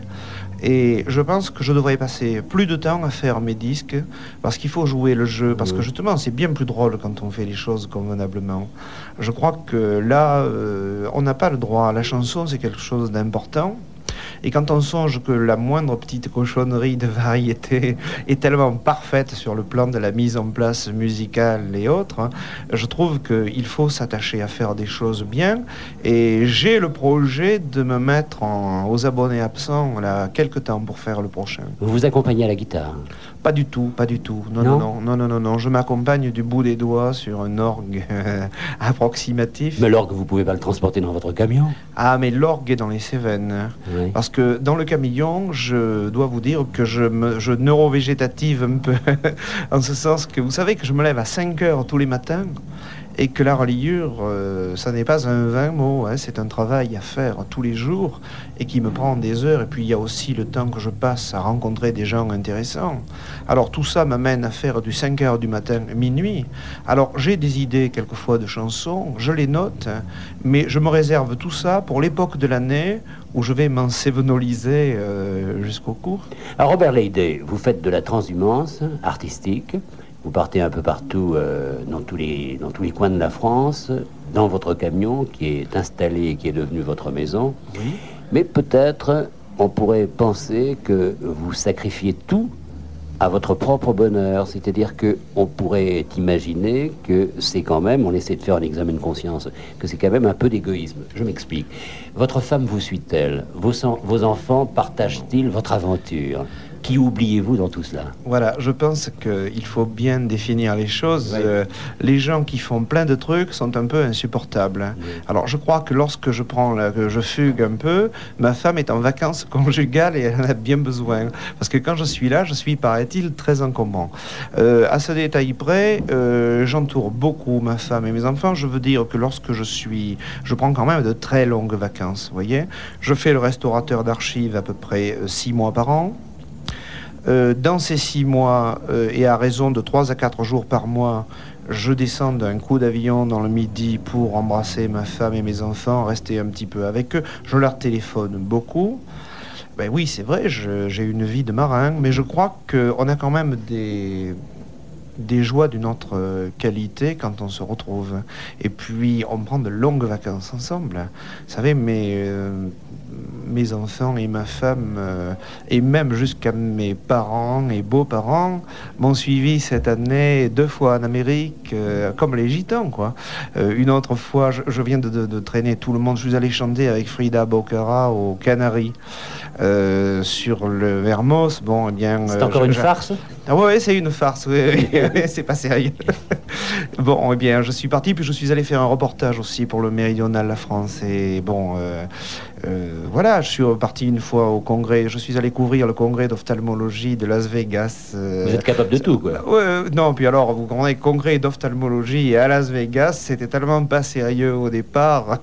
[SPEAKER 2] Et je pense que je devrais passer plus de temps à faire mes disques, parce qu'il faut jouer le jeu, parce que
[SPEAKER 1] Mmh.
[SPEAKER 2] justement c'est bien plus drôle quand on fait les choses convenablement. Je crois que là, euh, on n'a pas le droit. La chanson, c'est quelque chose d'important. Et quand on songe que la moindre petite cochonnerie de variété est tellement parfaite sur le plan de la mise en place musicale et autres, hein, je trouve qu'il faut s'attacher à faire des choses bien. Et j'ai le projet de me mettre en- aux abonnés absents là, quelques temps pour faire le prochain.
[SPEAKER 1] Vous vous accompagnez à la guitare.
[SPEAKER 2] Pas du tout, pas du tout. Non,
[SPEAKER 1] Non
[SPEAKER 2] non, non, non, non, non, non. Je m'accompagne du bout des doigts sur un orgue euh, approximatif.
[SPEAKER 1] Mais l'orgue, vous pouvez pas le transporter dans votre camion.
[SPEAKER 2] Ah, mais l'orgue est dans les Cévennes.
[SPEAKER 1] Oui.
[SPEAKER 2] Parce que dans le camion, je dois vous dire que je, me, je neurovégétative un peu, en ce sens que vous savez que je me lève à cinq heures tous les matins et que la reliure, euh, ça n'est pas un vingt mots, hein, c'est un travail à faire tous les jours et qui me prend des heures. Et puis il y a aussi le temps que je passe à rencontrer des gens intéressants. Alors tout ça m'amène à faire du cinq heures du matin à minuit. Alors j'ai des idées quelquefois de chansons, je les note, hein, mais je me réserve tout ça pour l'époque de l'année où je vais m'ensévenoliser euh, jusqu'au cou.
[SPEAKER 1] Alors Robert Leydet, vous faites de la transhumance artistique. Vous partez un peu partout, euh, dans, tous les, dans tous les coins de la France, dans votre camion qui est installé et qui est devenu votre maison.
[SPEAKER 2] Oui.
[SPEAKER 1] Mais peut-être on pourrait penser que vous sacrifiez tout à votre propre bonheur. C'est-à-dire qu'on pourrait imaginer que c'est quand même, on essaie de faire un examen de conscience, que c'est quand même un peu d'égoïsme. Je m'explique. Votre femme vous suit-elle? Vos, san- vos enfants partagent-ils votre aventure? Qui oubliez-vous dans tout cela?
[SPEAKER 2] Voilà, je pense qu'il faut bien définir les choses.
[SPEAKER 1] Oui.
[SPEAKER 2] Euh, les gens qui font plein de trucs sont un peu insupportables, hein.
[SPEAKER 1] Oui.
[SPEAKER 2] Alors je crois que lorsque je prends, là, que je fugue un peu, ma femme est en vacances conjugales et elle en a bien besoin. Parce que quand je suis là, je suis, paraît-il, très encombrant. Euh, à ce détail près, euh, j'entoure beaucoup ma femme et mes enfants. Je veux dire que lorsque je suis... Je prends quand même de très longues vacances, vous voyez. Je fais le restaurateur d'archives à peu près euh, six mois par an. Euh, dans ces six mois, euh, et à raison de trois à quatre jours par mois, je descends d'un coup d'avion dans le Midi pour embrasser ma femme et mes enfants, rester un petit peu avec eux. Je leur téléphone beaucoup. Ben oui, c'est vrai, je- j'ai une vie de marin, mais je crois qu'on a quand même des, des joies d'une autre euh, qualité quand on se retrouve. Et puis, on prend de longues vacances ensemble. Vous savez, mes, euh, mes enfants et ma femme, euh, et même jusqu'à mes parents et beaux-parents, m'ont suivi cette année deux fois en Amérique, euh, comme les gitans, quoi. Euh, une autre fois, je, je viens de, de- de traîner tout le monde. Je suis allé chanter avec Frida Bocara aux Canaries, euh, sur le Vermos. Bon, eh bien...
[SPEAKER 1] C'est
[SPEAKER 2] euh,
[SPEAKER 1] encore
[SPEAKER 2] je-
[SPEAKER 1] une
[SPEAKER 2] je-
[SPEAKER 1] farce?
[SPEAKER 2] ah ouais, c'est une farce, oui, oui, oui, c'est pas sérieux. Bon, eh bien, je suis parti, puis je suis allé faire un reportage aussi pour le Méridional La France. Et bon, euh, euh, voilà, je suis reparti une fois au congrès, je suis allé couvrir le congrès d'ophtalmologie de Las Vegas. euh,
[SPEAKER 1] Vous êtes capable de tout, quoi.
[SPEAKER 2] Ouais, euh, non, puis alors, vous comprenez, congrès d'ophtalmologie à Las Vegas, c'était tellement pas sérieux au départ.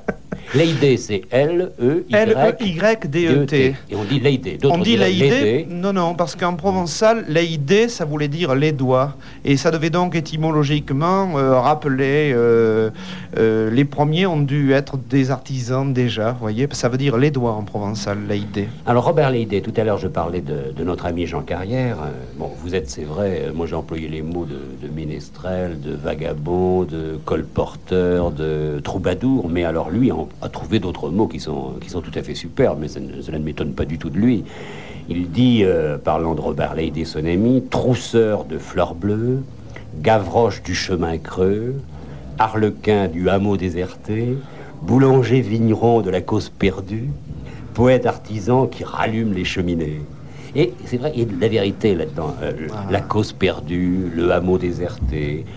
[SPEAKER 1] Leydet, c'est L E
[SPEAKER 2] L E
[SPEAKER 1] Y
[SPEAKER 2] Y D E T.
[SPEAKER 1] Et on dit Leydet. D'autres
[SPEAKER 2] On dit
[SPEAKER 1] diraient
[SPEAKER 2] laïdé.
[SPEAKER 1] Leydet.
[SPEAKER 2] Non, non, parce qu'en provençal, laïdé, ça voulait dire les doigts. Et ça devait donc étymologiquement euh, rappeler... euh, euh, les premiers ont dû être des artisans déjà, vous voyez. Ça veut dire les doigts en provençal, laïdé.
[SPEAKER 1] Alors Robert Leydet, tout à l'heure je parlais de, de notre ami Jean Carrière. Euh, Bon, vous êtes, c'est vrai, euh, moi j'ai employé les mots de, de ménestrel, de vagabond, de colporteur, de troubadour, mais alors lui en- a trouvé d'autres mots qui sont, qui sont tout à fait superbes, mais ça ne- cela ne m'étonne pas du tout de lui. Il dit, euh, parlant de Robert Leydet, son ami, trousseur de fleurs bleues, gavroche du chemin creux, arlequin du hameau déserté, boulanger vigneron de la cause perdue, poète artisan qui rallume les cheminées. Et c'est vrai, il y a de la vérité là-dedans. Euh,
[SPEAKER 2] Ah.
[SPEAKER 1] La cause perdue, le hameau déserté,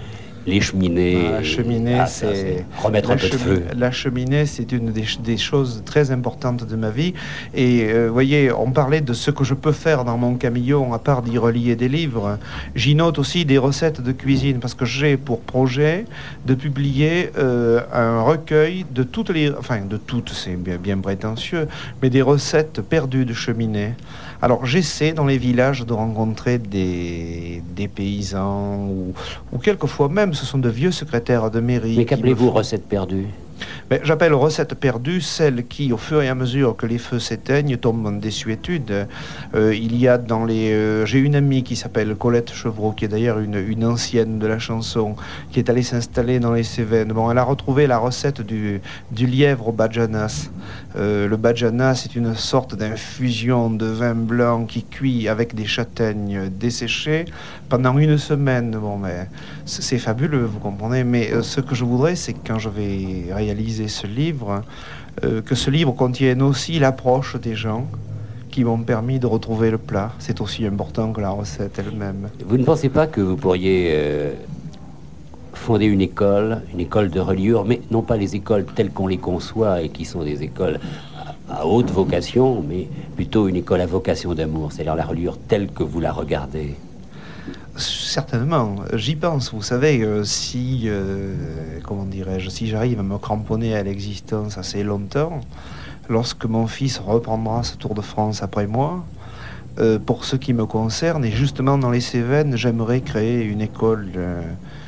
[SPEAKER 1] les cheminées.
[SPEAKER 2] Ah, la cheminée,
[SPEAKER 1] ah, ça,
[SPEAKER 2] c'est...
[SPEAKER 1] c'est remettre
[SPEAKER 2] la
[SPEAKER 1] un peu de feu.
[SPEAKER 2] La cheminée, c'est une des, des choses très importantes de ma vie. Et vous euh, voyez, on parlait de ce que je peux faire dans mon camion, à part d'y relier des livres. J'y note aussi des recettes de cuisine, parce que j'ai pour projet de publier euh, un recueil de toutes les... Enfin, de toutes, c'est bien, bien prétentieux, mais des recettes perdues de cheminée. Alors, j'essaie dans les villages de rencontrer des, des paysans ou, ou quelquefois même, ce sont de vieux secrétaires de mairie.
[SPEAKER 1] Mais qu'appelez-vous recettes perdues?
[SPEAKER 2] Ben, j'appelle recettes perdues celles qui, au fur et à mesure que les feux s'éteignent, tombent en désuétude. Euh, il y a dans les... Euh, j'ai une amie qui s'appelle Colette Chevreau, qui est d'ailleurs une, une ancienne de la chanson, qui est allée s'installer dans les Cévennes. Bon, elle a retrouvé la recette du, du lièvre au badjanas. Euh, le badjanas, c'est une sorte d'infusion de vin blanc qui cuit avec des châtaignes desséchées pendant une semaine. Bon, mais c'est, c'est fabuleux, vous comprenez. Mais euh, ce que je voudrais, c'est que quand je vais réaliser ce livre, euh, que ce livre contienne aussi l'approche des gens qui m'ont permis de retrouver le plat. C'est aussi important que la recette elle-même.
[SPEAKER 1] Vous ne pensez pas que vous pourriez euh, fonder une école, une école de reliure, mais non pas les écoles telles qu'on les conçoit et qui sont des écoles à, à haute vocation, mais plutôt une école à vocation d'amour, c'est-à-dire la reliure telle que vous la regardez?
[SPEAKER 2] Certainement, j'y pense. Vous savez, euh, si, euh, comment dirais-je, si j'arrive à me cramponner à l'existence assez longtemps, lorsque mon fils reprendra ce Tour de France après moi, euh, pour ce qui me concerne, et justement dans les Cévennes, j'aimerais créer une école, euh,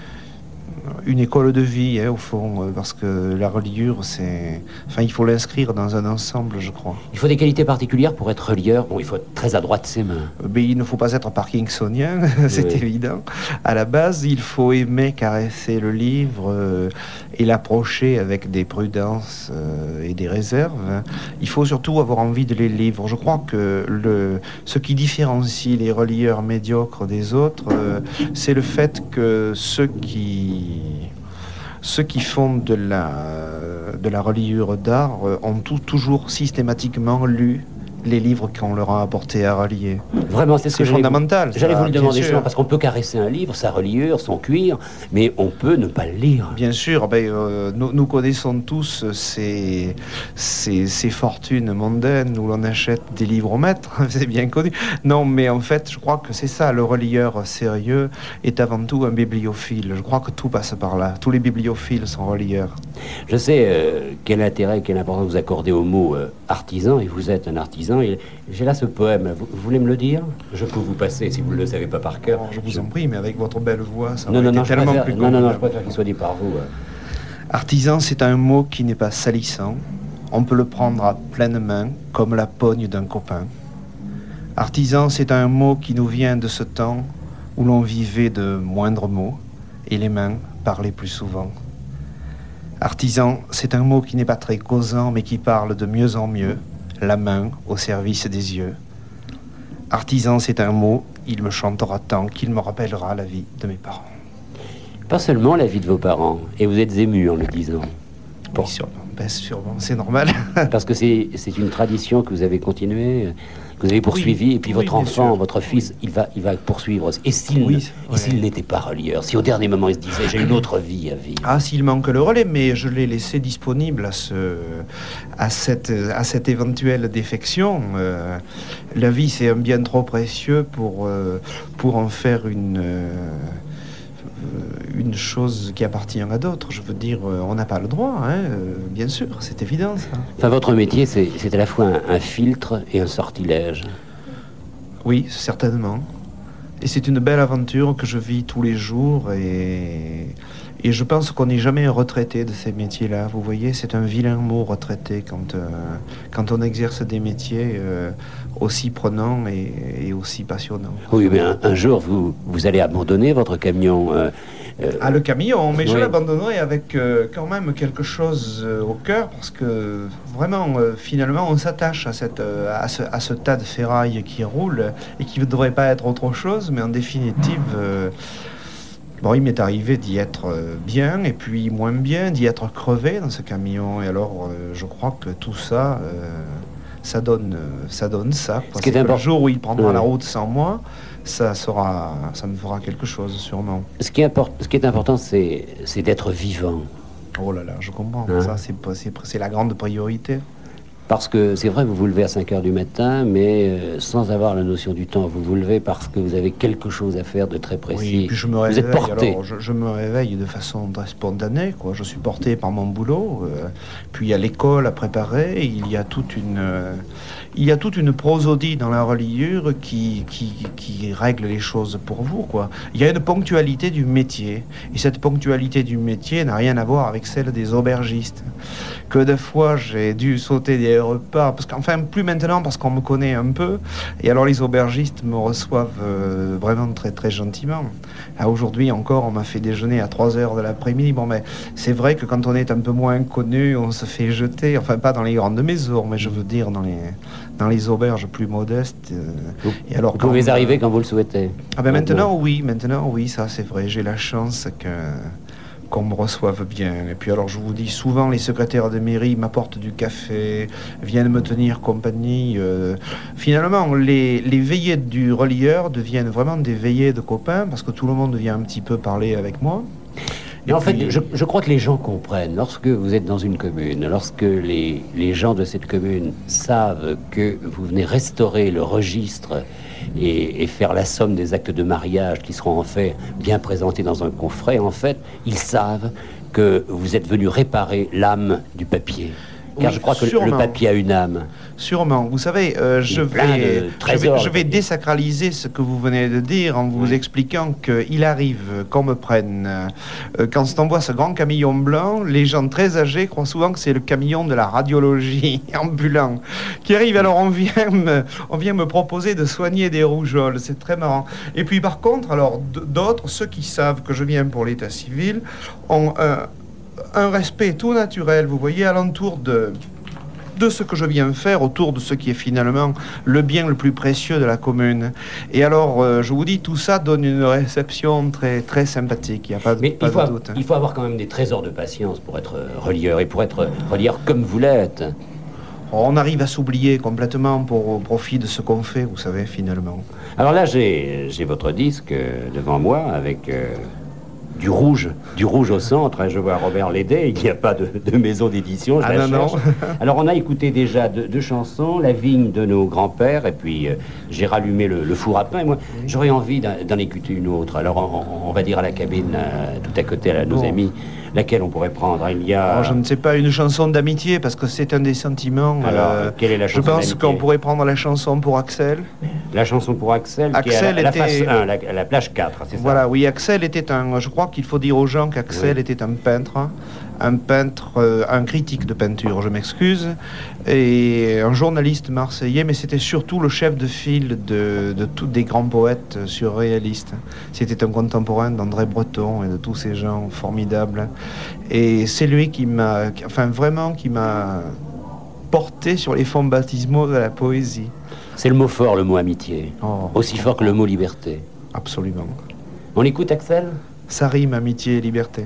[SPEAKER 2] une école de vie, hein, au fond, euh, parce que la reliure, c'est... Enfin, il faut l'inscrire dans un ensemble, je crois.
[SPEAKER 1] Il faut des qualités particulières pour être relieur. Bon, il faut être très adroit de ses mains.
[SPEAKER 2] Mais il ne faut pas être parkinsonien, c'est
[SPEAKER 1] Oui.
[SPEAKER 2] évident. À la base, il faut aimer caresser le livre euh, et l'approcher avec des prudences euh, et des réserves. Il faut surtout avoir envie de les lire. Je crois que le, ce qui différencie les relieurs médiocres des autres, euh, c'est le fait que ceux qui... Ceux qui font de la, de la reliure d'art euh, ont tout, toujours systématiquement lu les livres qu'on leur a apportés à relier.
[SPEAKER 1] Vraiment, c'est ce que
[SPEAKER 2] C'est
[SPEAKER 1] j'allais
[SPEAKER 2] fondamental.
[SPEAKER 1] vous, j'allais
[SPEAKER 2] ça,
[SPEAKER 1] vous le
[SPEAKER 2] bien
[SPEAKER 1] demander
[SPEAKER 2] sûr.
[SPEAKER 1] justement, parce qu'on peut caresser un livre, sa reliure, son cuir, mais on peut ne pas le lire.
[SPEAKER 2] Bien sûr, ben, euh, nous, nous connaissons tous ces, ces, ces fortunes mondaines où l'on achète des livres au maître, c'est bien connu. Non, mais en fait, je crois que c'est ça, le relieur sérieux est avant tout un bibliophile. Je crois que tout passe par là. Tous les bibliophiles sont relieurs.
[SPEAKER 1] Je sais euh, quel intérêt, quelle importance vous accordez au mot euh, artisan, et vous êtes un artisan. Et j'ai là ce poème, vous, vous voulez me le dire? Je peux vous passer si vous ne le savez pas par cœur.
[SPEAKER 2] Alors, je vous en prie, mais avec votre belle voix, ça
[SPEAKER 1] Non,
[SPEAKER 2] aurait
[SPEAKER 1] non,
[SPEAKER 2] été
[SPEAKER 1] non, je
[SPEAKER 2] tellement
[SPEAKER 1] préfère,
[SPEAKER 2] plus
[SPEAKER 1] non, non, non, je
[SPEAKER 2] convenable.
[SPEAKER 1] préfère qu'il soit dit par vous. euh.
[SPEAKER 2] Artisan, c'est un mot qui n'est pas salissant. On peut le prendre à pleine main, comme la pogne d'un copain. Artisan, c'est un mot qui nous vient de ce temps où l'on vivait de moindres mots et les mains parlaient plus souvent. Artisan, c'est un mot qui n'est pas très causant, mais qui parle de mieux en mieux, la main au service des yeux. Artisan, c'est un mot, il me chantera tant qu'il me rappellera la vie de mes parents.
[SPEAKER 1] Pas seulement la vie de vos parents, et vous êtes ému en le disant.
[SPEAKER 2] Bon, sûrement, ben, sûrement, c'est normal.
[SPEAKER 1] Parce que c'est, c'est une tradition que vous avez continuée, que vous avez poursuivie,
[SPEAKER 2] Oui,
[SPEAKER 1] et puis
[SPEAKER 2] oui,
[SPEAKER 1] votre
[SPEAKER 2] bien
[SPEAKER 1] enfant,
[SPEAKER 2] sûr.
[SPEAKER 1] votre fils, il va, il va poursuivre. Et s'il,
[SPEAKER 2] Oui,
[SPEAKER 1] ne-
[SPEAKER 2] ouais.
[SPEAKER 1] et s'il n'était pas relieur, si au dernier moment il se disait j'ai une autre vie à vivre.
[SPEAKER 2] Ah, s'il manque le relais, mais je l'ai laissé disponible à, ce, à, cette, à cette éventuelle défection. Euh, la vie, c'est un bien trop précieux pour, euh, pour en faire une, euh, une chose qui appartient à d'autres. Je veux dire, euh, on n'a pas le droit, hein, euh, bien sûr, c'est évident ça.
[SPEAKER 1] Enfin, votre métier, c'est, c'est à la fois un, un filtre et un sortilège.
[SPEAKER 2] Oui, certainement. Et c'est une belle aventure que je vis tous les jours et, et je pense qu'on n'est jamais un retraité de ces métiers-là. Vous voyez, c'est un vilain mot, retraité, quand, euh, quand on exerce des métiers euh, aussi prenants et, et aussi passionnants.
[SPEAKER 1] Oui, mais un, un jour, vous, vous allez abandonner votre camion. euh, euh,
[SPEAKER 2] Ah, le camion, mais je
[SPEAKER 1] Oui.
[SPEAKER 2] l'abandonnerai avec euh, quand même quelque chose euh, au cœur, parce que vraiment, euh, finalement, on s'attache à, cette, euh, à, ce, à ce tas de ferraille qui roule et qui ne devrait pas être autre chose, mais en définitive, euh, bon, il m'est arrivé d'y être euh, bien et puis moins bien, d'y être crevé dans ce camion, et alors euh, je crois que tout ça, euh, ça donne, ça donne ça.
[SPEAKER 1] Ce qui est
[SPEAKER 2] le
[SPEAKER 1] important.
[SPEAKER 2] jour où il prendra
[SPEAKER 1] Ouais.
[SPEAKER 2] la route sans moi, ça sera, ça me fera quelque chose sûrement.
[SPEAKER 1] Ce qui, import- ce qui est important, c'est, c'est d'être vivant.
[SPEAKER 2] Oh là là, je comprends.
[SPEAKER 1] Hein?
[SPEAKER 2] Ça, c'est, pas- c'est, c'est la grande priorité.
[SPEAKER 1] Parce que c'est vrai, vous vous levez à cinq heures du matin, mais euh, sans avoir la notion du temps. Vous vous levez parce que vous avez quelque chose à faire de très précis.
[SPEAKER 2] Oui, puis je me
[SPEAKER 1] vous
[SPEAKER 2] réveille,
[SPEAKER 1] êtes porté.
[SPEAKER 2] alors, je, je me réveille de façon très spontanée, quoi. Je suis porté par mon boulot. euh, puis il y a l'école à préparer. Il y a toute une, euh, il y a toute une prosodie dans la reliure qui, qui, qui règle les choses pour vous, quoi. Il y a une ponctualité du métier. Et cette ponctualité du métier n'a rien à voir avec celle des aubergistes. Que de fois j'ai dû sauter des repas, parce qu'enfin plus maintenant parce qu'on me connaît un peu, et alors les aubergistes me reçoivent euh, vraiment très très gentiment. Ah, aujourd'hui encore on m'a fait déjeuner à trois heures de l'après-midi. Bon, mais c'est vrai que quand on est un peu moins connu, on se fait jeter, enfin pas dans les grandes maisons, mais je veux dire dans les, dans les auberges plus modestes. euh,
[SPEAKER 1] Vous,
[SPEAKER 2] et alors
[SPEAKER 1] vous
[SPEAKER 2] quand
[SPEAKER 1] pouvez
[SPEAKER 2] on-
[SPEAKER 1] arriver quand vous le souhaitez.
[SPEAKER 2] Ah ben maintenant oui, maintenant oui, ça c'est vrai, j'ai la chance que qu'on me reçoive bien. Et puis alors je vous dis, souvent les secrétaires de mairie m'apportent du café, viennent me tenir compagnie. euh. Finalement, les, les veillées du relieur deviennent vraiment des veillées de copains, parce que tout le monde vient un petit peu parler avec moi.
[SPEAKER 1] Mais
[SPEAKER 2] Et
[SPEAKER 1] en fait,
[SPEAKER 2] puis-
[SPEAKER 1] je, je crois que les gens comprennent. Lorsque vous êtes dans une commune, lorsque les, les gens de cette commune savent que vous venez restaurer le registre et, et faire la somme des actes de mariage qui seront en fait bien présentés dans un coffret, en fait, ils savent que vous êtes venu réparer l'âme du papier. Car
[SPEAKER 2] Oui,
[SPEAKER 1] je crois que le- le
[SPEAKER 2] sûrement.
[SPEAKER 1] papier a une âme.
[SPEAKER 2] Sûrement. Vous savez, euh, je,
[SPEAKER 1] plein de
[SPEAKER 2] vais, je, vais,
[SPEAKER 1] trésors,
[SPEAKER 2] je vais
[SPEAKER 1] le papier.
[SPEAKER 2] désacraliser ce que vous venez de dire en vous
[SPEAKER 1] Oui.
[SPEAKER 2] expliquant qu'il arrive qu'on me prenne. euh, quand on voit ce grand camion blanc, les gens très âgés croient souvent que c'est le camion de la radiologie ambulant qui arrive. Alors on vient me, on vient me proposer de soigner des rougeoles. C'est très marrant. Et puis par contre, alors d- d'autres, ceux qui savent que je viens pour l'état civil, ont un, un respect tout naturel, vous voyez, alentour de de ce que je viens faire, autour de ce qui est finalement le bien le plus précieux de la commune. Et alors, euh, je vous dis, tout ça donne une réception très, très sympathique, il n'y a pas, de-
[SPEAKER 1] Mais
[SPEAKER 2] pas
[SPEAKER 1] il faut,
[SPEAKER 2] de doute. hein.
[SPEAKER 1] il faut avoir quand même des trésors de patience pour être euh, relieur et pour être relieur comme vous l'êtes.
[SPEAKER 2] On arrive à s'oublier complètement pour, au profit de ce qu'on fait, vous savez, finalement.
[SPEAKER 1] Alors là, j'ai j'ai votre disque euh, devant moi avec euh, du rouge, du rouge au centre. hein. Je vois Robert Lédet, il n'y a pas de, de maison d'édition. je
[SPEAKER 2] Ah
[SPEAKER 1] la
[SPEAKER 2] non, non.
[SPEAKER 1] cherche. Alors on a écouté déjà deux, deux chansons, La vigne de nos grands-pères, et puis euh, j'ai rallumé le, le four à pain. Et moi, j'aurais envie d'en d'en écouter une autre. Alors on, on va dire à la cabine, euh, tout à côté, à nos
[SPEAKER 2] Bon.
[SPEAKER 1] amis, laquelle on pourrait prendre. Il y a...
[SPEAKER 2] Alors, je ne sais pas, une chanson d'amitié, parce que c'est un des sentiments.
[SPEAKER 1] Alors,
[SPEAKER 2] euh,
[SPEAKER 1] quelle est la
[SPEAKER 2] je
[SPEAKER 1] chanson
[SPEAKER 2] pense
[SPEAKER 1] d'amitié
[SPEAKER 2] qu'on pourrait prendre la chanson pour Axel.
[SPEAKER 1] La chanson pour Axel, qui est à
[SPEAKER 2] Axel
[SPEAKER 1] la, la
[SPEAKER 2] était-
[SPEAKER 1] face un, la, la plage quatre, c'est ça?
[SPEAKER 2] Voilà, oui, Axel était un. Je crois qu'il faut dire aux gens qu'Axel
[SPEAKER 1] Oui.
[SPEAKER 2] était un peintre, hein, un peintre, euh, un critique de peinture, je m'excuse, et un journaliste marseillais, mais c'était surtout le chef de file de, de tous des grands poètes surréalistes. C'était un contemporain d'André Breton et de tous ces gens formidables. Et c'est lui qui m'a, qui- enfin vraiment, qui m'a porté sur les fonds baptismaux de la poésie.
[SPEAKER 1] C'est le mot fort, le mot amitié.
[SPEAKER 2] Oh,
[SPEAKER 1] Aussi fort que le mot liberté.
[SPEAKER 2] absolument.
[SPEAKER 1] On écoute Axel?
[SPEAKER 2] Ça rime, amitié et liberté.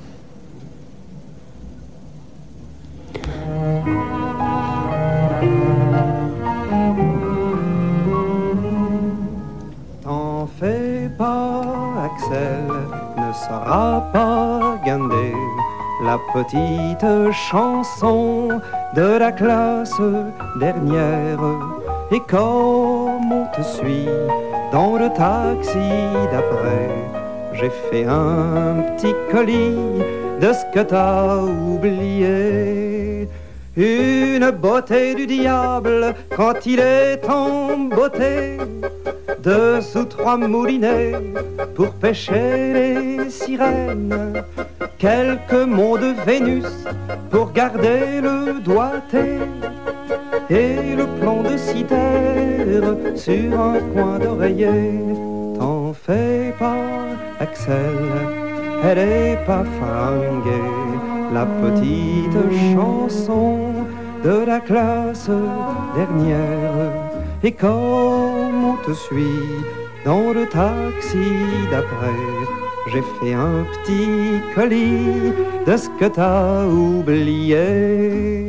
[SPEAKER 3] T'en fais pas, Axel ne sera pas gandé. La petite chanson de la classe dernière. Et comme on te suit dans le taxi d'après, j'ai fait un petit colis de ce que t'as oublié. Une beauté du diable quand il est en beauté. Deux ou trois moulinets pour pêcher les sirènes. Quelques monts de Vénus pour garder le doigté. Et le plan de Cythère sur un coin d'oreiller. T'en fais pas, Axel, elle est pas fringuée. La petite chanson de la classe dernière. Et comme on te suit dans le taxi d'après, j'ai fait un petit colis de ce que t'as oublié.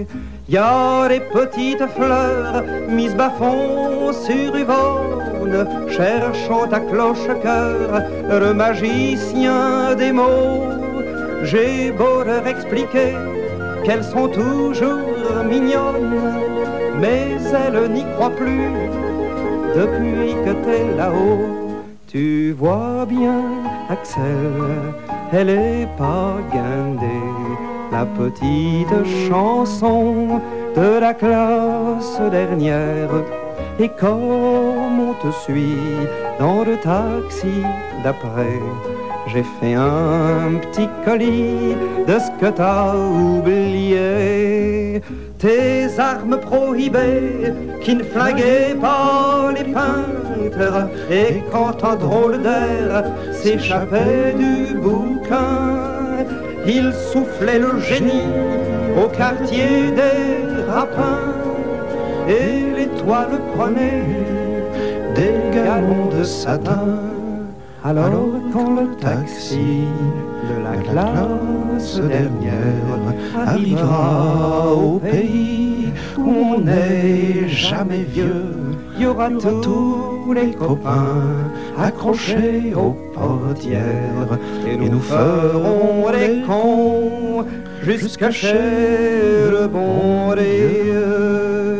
[SPEAKER 3] y a des petites fleurs mises bas-fond sur Yvonne, cherchant à cloche-cœur le magicien des mots. J'ai beau leur expliquer qu'elles sont toujours mignonnes, mais elles n'y croient plus depuis que t'es là-haut. Tu vois bien, Axel, elle est pas guindée, la petite chanson de la classe dernière. Et comme on te suit dans le taxi d'après, j'ai fait un petit colis de ce que t'as oublié. Tes armes prohibées qui ne flinguaient pas les peintres, et quand un drôle d'air s'échappait du bouquin, il soufflait le génie au quartier des rapins, et l'étoile prenait des galons de satin. Alors, Alors quand le taxi de la classe dernière arrivera au pays où on n'est jamais vieux, il y aura tous les copains accrochés aux portières, et nous ferons les cons jusqu'à chez le bon Dieu.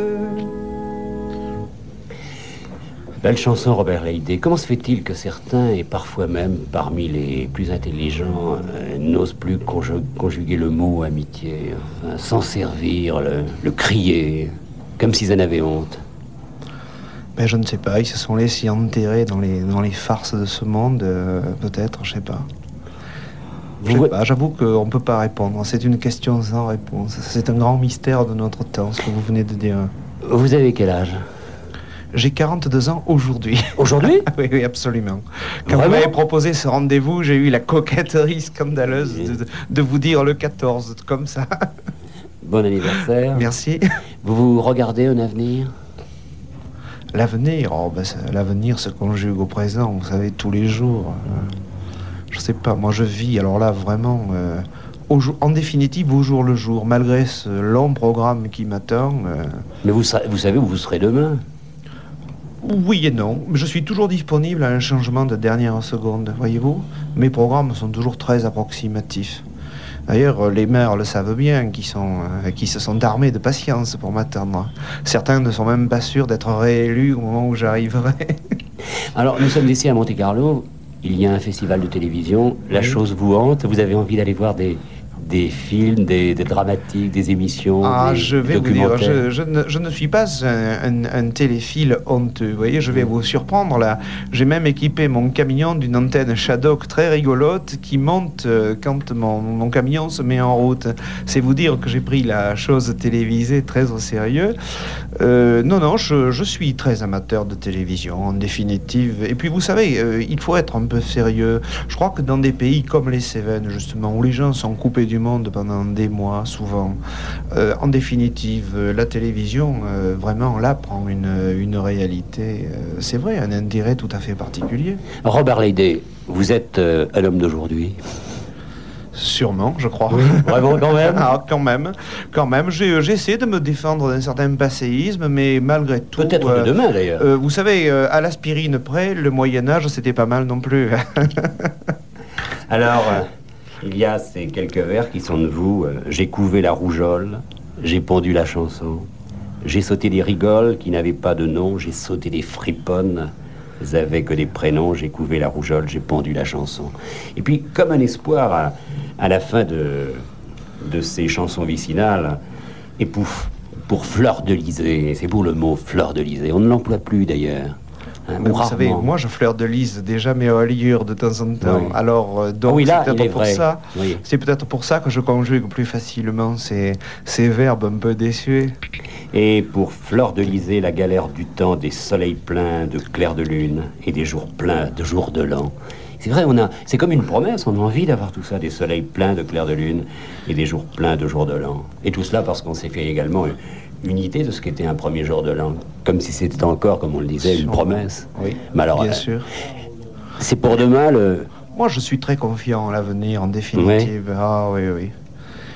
[SPEAKER 1] Belle chanson, Robert Leydet. Comment se fait-il que certains, et parfois même parmi les plus intelligents, euh, n'osent plus conju- conjuguer le mot amitié, enfin, s'en servir, le, le crier, comme s'ils en avaient honte?
[SPEAKER 2] Ben, je ne sais pas, ils se sont laissés enterrer dans les, dans les farces de ce monde, euh, peut-être, je sais pas. Je sais
[SPEAKER 1] Vous...
[SPEAKER 2] pas, j'avoue qu'on ne peut pas répondre. C'est une question sans réponse. C'est un grand mystère de notre temps, ce que vous venez de dire.
[SPEAKER 1] Vous avez quel âge?
[SPEAKER 2] J'ai quarante-deux ans aujourd'hui.
[SPEAKER 1] Aujourd'hui?
[SPEAKER 2] Oui, oui, absolument. Quand
[SPEAKER 1] Vraiment?
[SPEAKER 2] vous m'avez proposé ce rendez-vous, j'ai eu la coquetterie scandaleuse de, de, de vous dire le quatorze, comme ça.
[SPEAKER 1] Bon anniversaire.
[SPEAKER 2] Merci.
[SPEAKER 1] Vous vous regardez un avenir?
[SPEAKER 2] L'avenir, oh, ben, l'avenir se conjugue au présent, vous savez, tous les jours. Euh, je sais pas, moi je vis, alors là, vraiment, euh, au jour, en définitive, au jour le jour, malgré ce long programme qui m'attend. Euh,
[SPEAKER 1] Mais vous, vous savez où vous serez demain?
[SPEAKER 2] Oui et non. Je suis toujours disponible à un changement de dernière seconde, voyez-vous. Mes programmes sont toujours très approximatifs. D'ailleurs, les maires le savent bien, qui, sont, euh, qui se sont armés de patience pour m'attendre. Certains ne sont même pas sûrs d'être réélus au moment où j'arriverai.
[SPEAKER 1] Alors, nous sommes ici à Monte-Carlo. Il y a un festival de télévision. La oui. chose vous hante. Vous avez envie d'aller voir des... des films, des, des dramatiques, des émissions,
[SPEAKER 2] ah,
[SPEAKER 1] des
[SPEAKER 2] je vais vous dire, je, je, ne, je ne suis pas un, un, un téléphile honteux, vous voyez, je vais vous surprendre là. J'ai même équipé mon camion d'une antenne Shadok très rigolote qui monte euh, quand mon, mon camion se met en route. C'est vous dire que j'ai pris la chose télévisée très au sérieux. Euh, non, non, je, je suis très amateur de télévision, en définitive. Et puis vous savez, euh, il faut être un peu sérieux. Je crois que dans des pays comme les Cévennes, justement, où les gens sont coupés du monde pendant des mois, souvent. Euh, en définitive, euh, la télévision, euh, vraiment, là, prend une, une réalité, euh, c'est vrai, un intérêt tout à fait particulier.
[SPEAKER 1] Robert Leydet, vous êtes euh, un homme d'aujourd'hui?
[SPEAKER 2] Sûrement, je crois.
[SPEAKER 1] Oui, vraiment, quand même.
[SPEAKER 2] Ah, quand même, quand même. J'ai, j'essaie de me défendre d'un certain passéisme, mais malgré tout...
[SPEAKER 1] Peut-être
[SPEAKER 2] euh,
[SPEAKER 1] de demain, d'ailleurs.
[SPEAKER 2] Euh, vous savez, euh, à l'aspirine près, le Moyen-Âge, c'était pas mal non plus.
[SPEAKER 1] Alors... Euh... il y a ces quelques vers qui sont de vous. Euh, j'ai couvé la rougeole, j'ai pondu la chanson, j'ai sauté des rigoles qui n'avaient pas de nom, j'ai sauté des friponnes, elles avaient que des prénoms, j'ai couvé la rougeole, j'ai pondu la chanson. Et puis, comme un espoir à, à la fin de, de ces chansons vicinales, et pouf, pour Fleur de Lysée, c'est beau le mot Fleur de Lysée, on ne l'emploie plus d'ailleurs.
[SPEAKER 2] Hein, vous rarement. Savez, moi je fleur de lys déjà mes reliures de temps en temps. Oui. Alors euh, donc ah oui, là, c'est peut-être pour vrai. ça. Oui. C'est peut-être pour ça que je conjugue plus facilement ces, ces verbes un peu désuets.
[SPEAKER 1] Et pour Fleur de Lysée, la galère du temps, des soleils pleins de clairs de lune et des jours pleins de jours de l'an. C'est vrai, on a, c'est comme une promesse, on a envie d'avoir tout ça, des soleils pleins de clairs de lune et des jours pleins de jours de l'an. Et tout cela parce qu'on s'est fait également une idée de ce qu'était un premier jour de l'an, comme si c'était encore, comme on le disait, une promesse.
[SPEAKER 2] Oui,
[SPEAKER 1] mais alors,
[SPEAKER 2] bien
[SPEAKER 1] euh,
[SPEAKER 2] sûr.
[SPEAKER 1] C'est pour demain le...
[SPEAKER 2] Moi, je suis très confiant en l'avenir, en définitive. Oui. Ah oui, oui.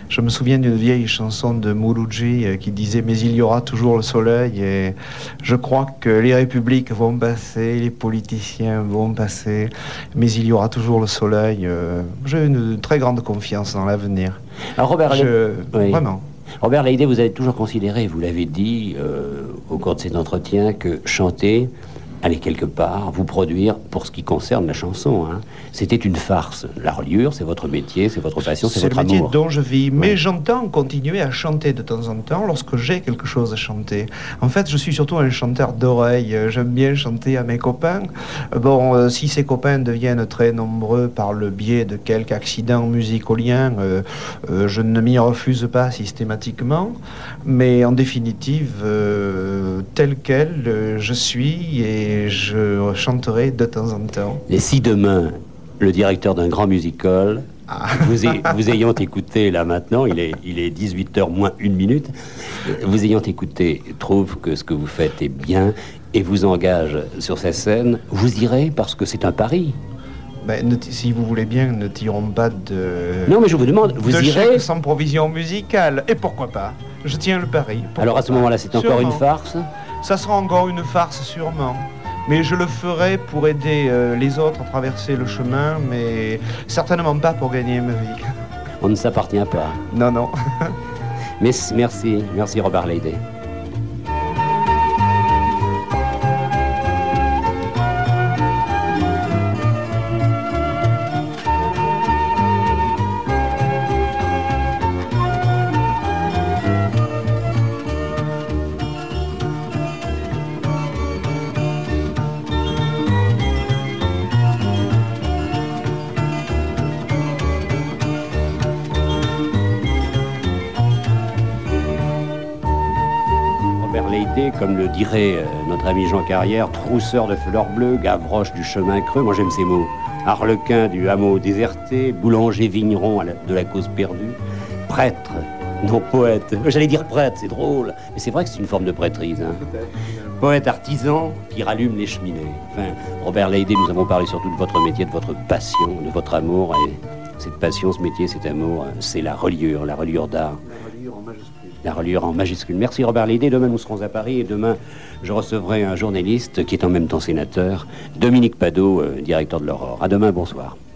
[SPEAKER 2] Je me souviens d'une vieille chanson de Mouloudji euh, qui disait « Mais il y aura toujours le soleil » et je crois que les républiques vont passer, les politiciens vont passer, mais il y aura toujours le soleil. Euh, j'ai une très grande confiance dans l'avenir.
[SPEAKER 1] Alors Robert,
[SPEAKER 2] je...
[SPEAKER 1] oui.
[SPEAKER 2] Vraiment.
[SPEAKER 1] Robert Leidet, vous avez toujours considéré, vous l'avez dit euh, au cours de cet entretien, que chanter, aller quelque part, vous produire, pour ce qui concerne la chanson, hein, c'était une farce. La reliure, c'est votre métier, c'est votre passion, c'est votre
[SPEAKER 2] amour. C'est le métier
[SPEAKER 1] amour.
[SPEAKER 2] dont je vis, mais
[SPEAKER 1] ouais.
[SPEAKER 2] j'entends continuer à chanter de temps en temps lorsque j'ai quelque chose à chanter. En fait, je suis surtout un chanteur d'oreille. J'aime bien chanter à mes copains. Bon, euh, si ces copains deviennent très nombreux par le biais de quelques accidents musicoliens, euh, euh, je ne m'y refuse pas systématiquement. Mais en définitive, euh, tel quel, euh, je suis et et je chanterai de temps en temps.
[SPEAKER 1] Et si demain, le directeur d'un grand musical, ah. vous, ay, vous ayant écouté là maintenant, il est, il est dix-huit heures moins une minute, vous ayant écouté, trouve que ce que vous faites est bien et vous engage sur sa scène, vous irez parce que c'est un pari.
[SPEAKER 2] Ben, ne, si vous voulez bien, ne tirons pas de...
[SPEAKER 1] Non, mais je vous demande, vous
[SPEAKER 2] de
[SPEAKER 1] irez...
[SPEAKER 2] chèque sans provision musicale. Et pourquoi pas? Je tiens le pari.
[SPEAKER 1] Alors à ce moment-là, c'est encore
[SPEAKER 2] sûrement.
[SPEAKER 1] Une farce?
[SPEAKER 2] Ça sera encore une farce, sûrement. Mais je le ferai pour aider euh, les autres à traverser le chemin, mais certainement pas pour gagner ma vie.
[SPEAKER 1] On ne s'appartient pas.
[SPEAKER 2] Non, non.
[SPEAKER 1] Mais, merci, merci Robert Leidet. Comme le dirait euh, notre ami Jean Carrière, trousseur de fleurs bleues, Gavroche du chemin creux, moi j'aime ces mots, harlequin du hameau déserté, boulanger vigneron à la, de la cause perdue, prêtre, non poète, j'allais dire prêtre, c'est drôle, mais c'est vrai que c'est une forme de prêtrise, hein. Poète artisan qui rallume les cheminées. Enfin, Robert Leidet, nous avons parlé surtout de votre métier, de votre passion, de votre amour, et cette passion, ce métier, cet amour, c'est la reliure, la reliure d'art. La reliure en majuscule. Merci Robert Leidet. Demain, nous serons à Paris et demain, je recevrai un journaliste qui est en même temps sénateur, Dominique Padot, euh, directeur de l'Aurore. À demain, bonsoir.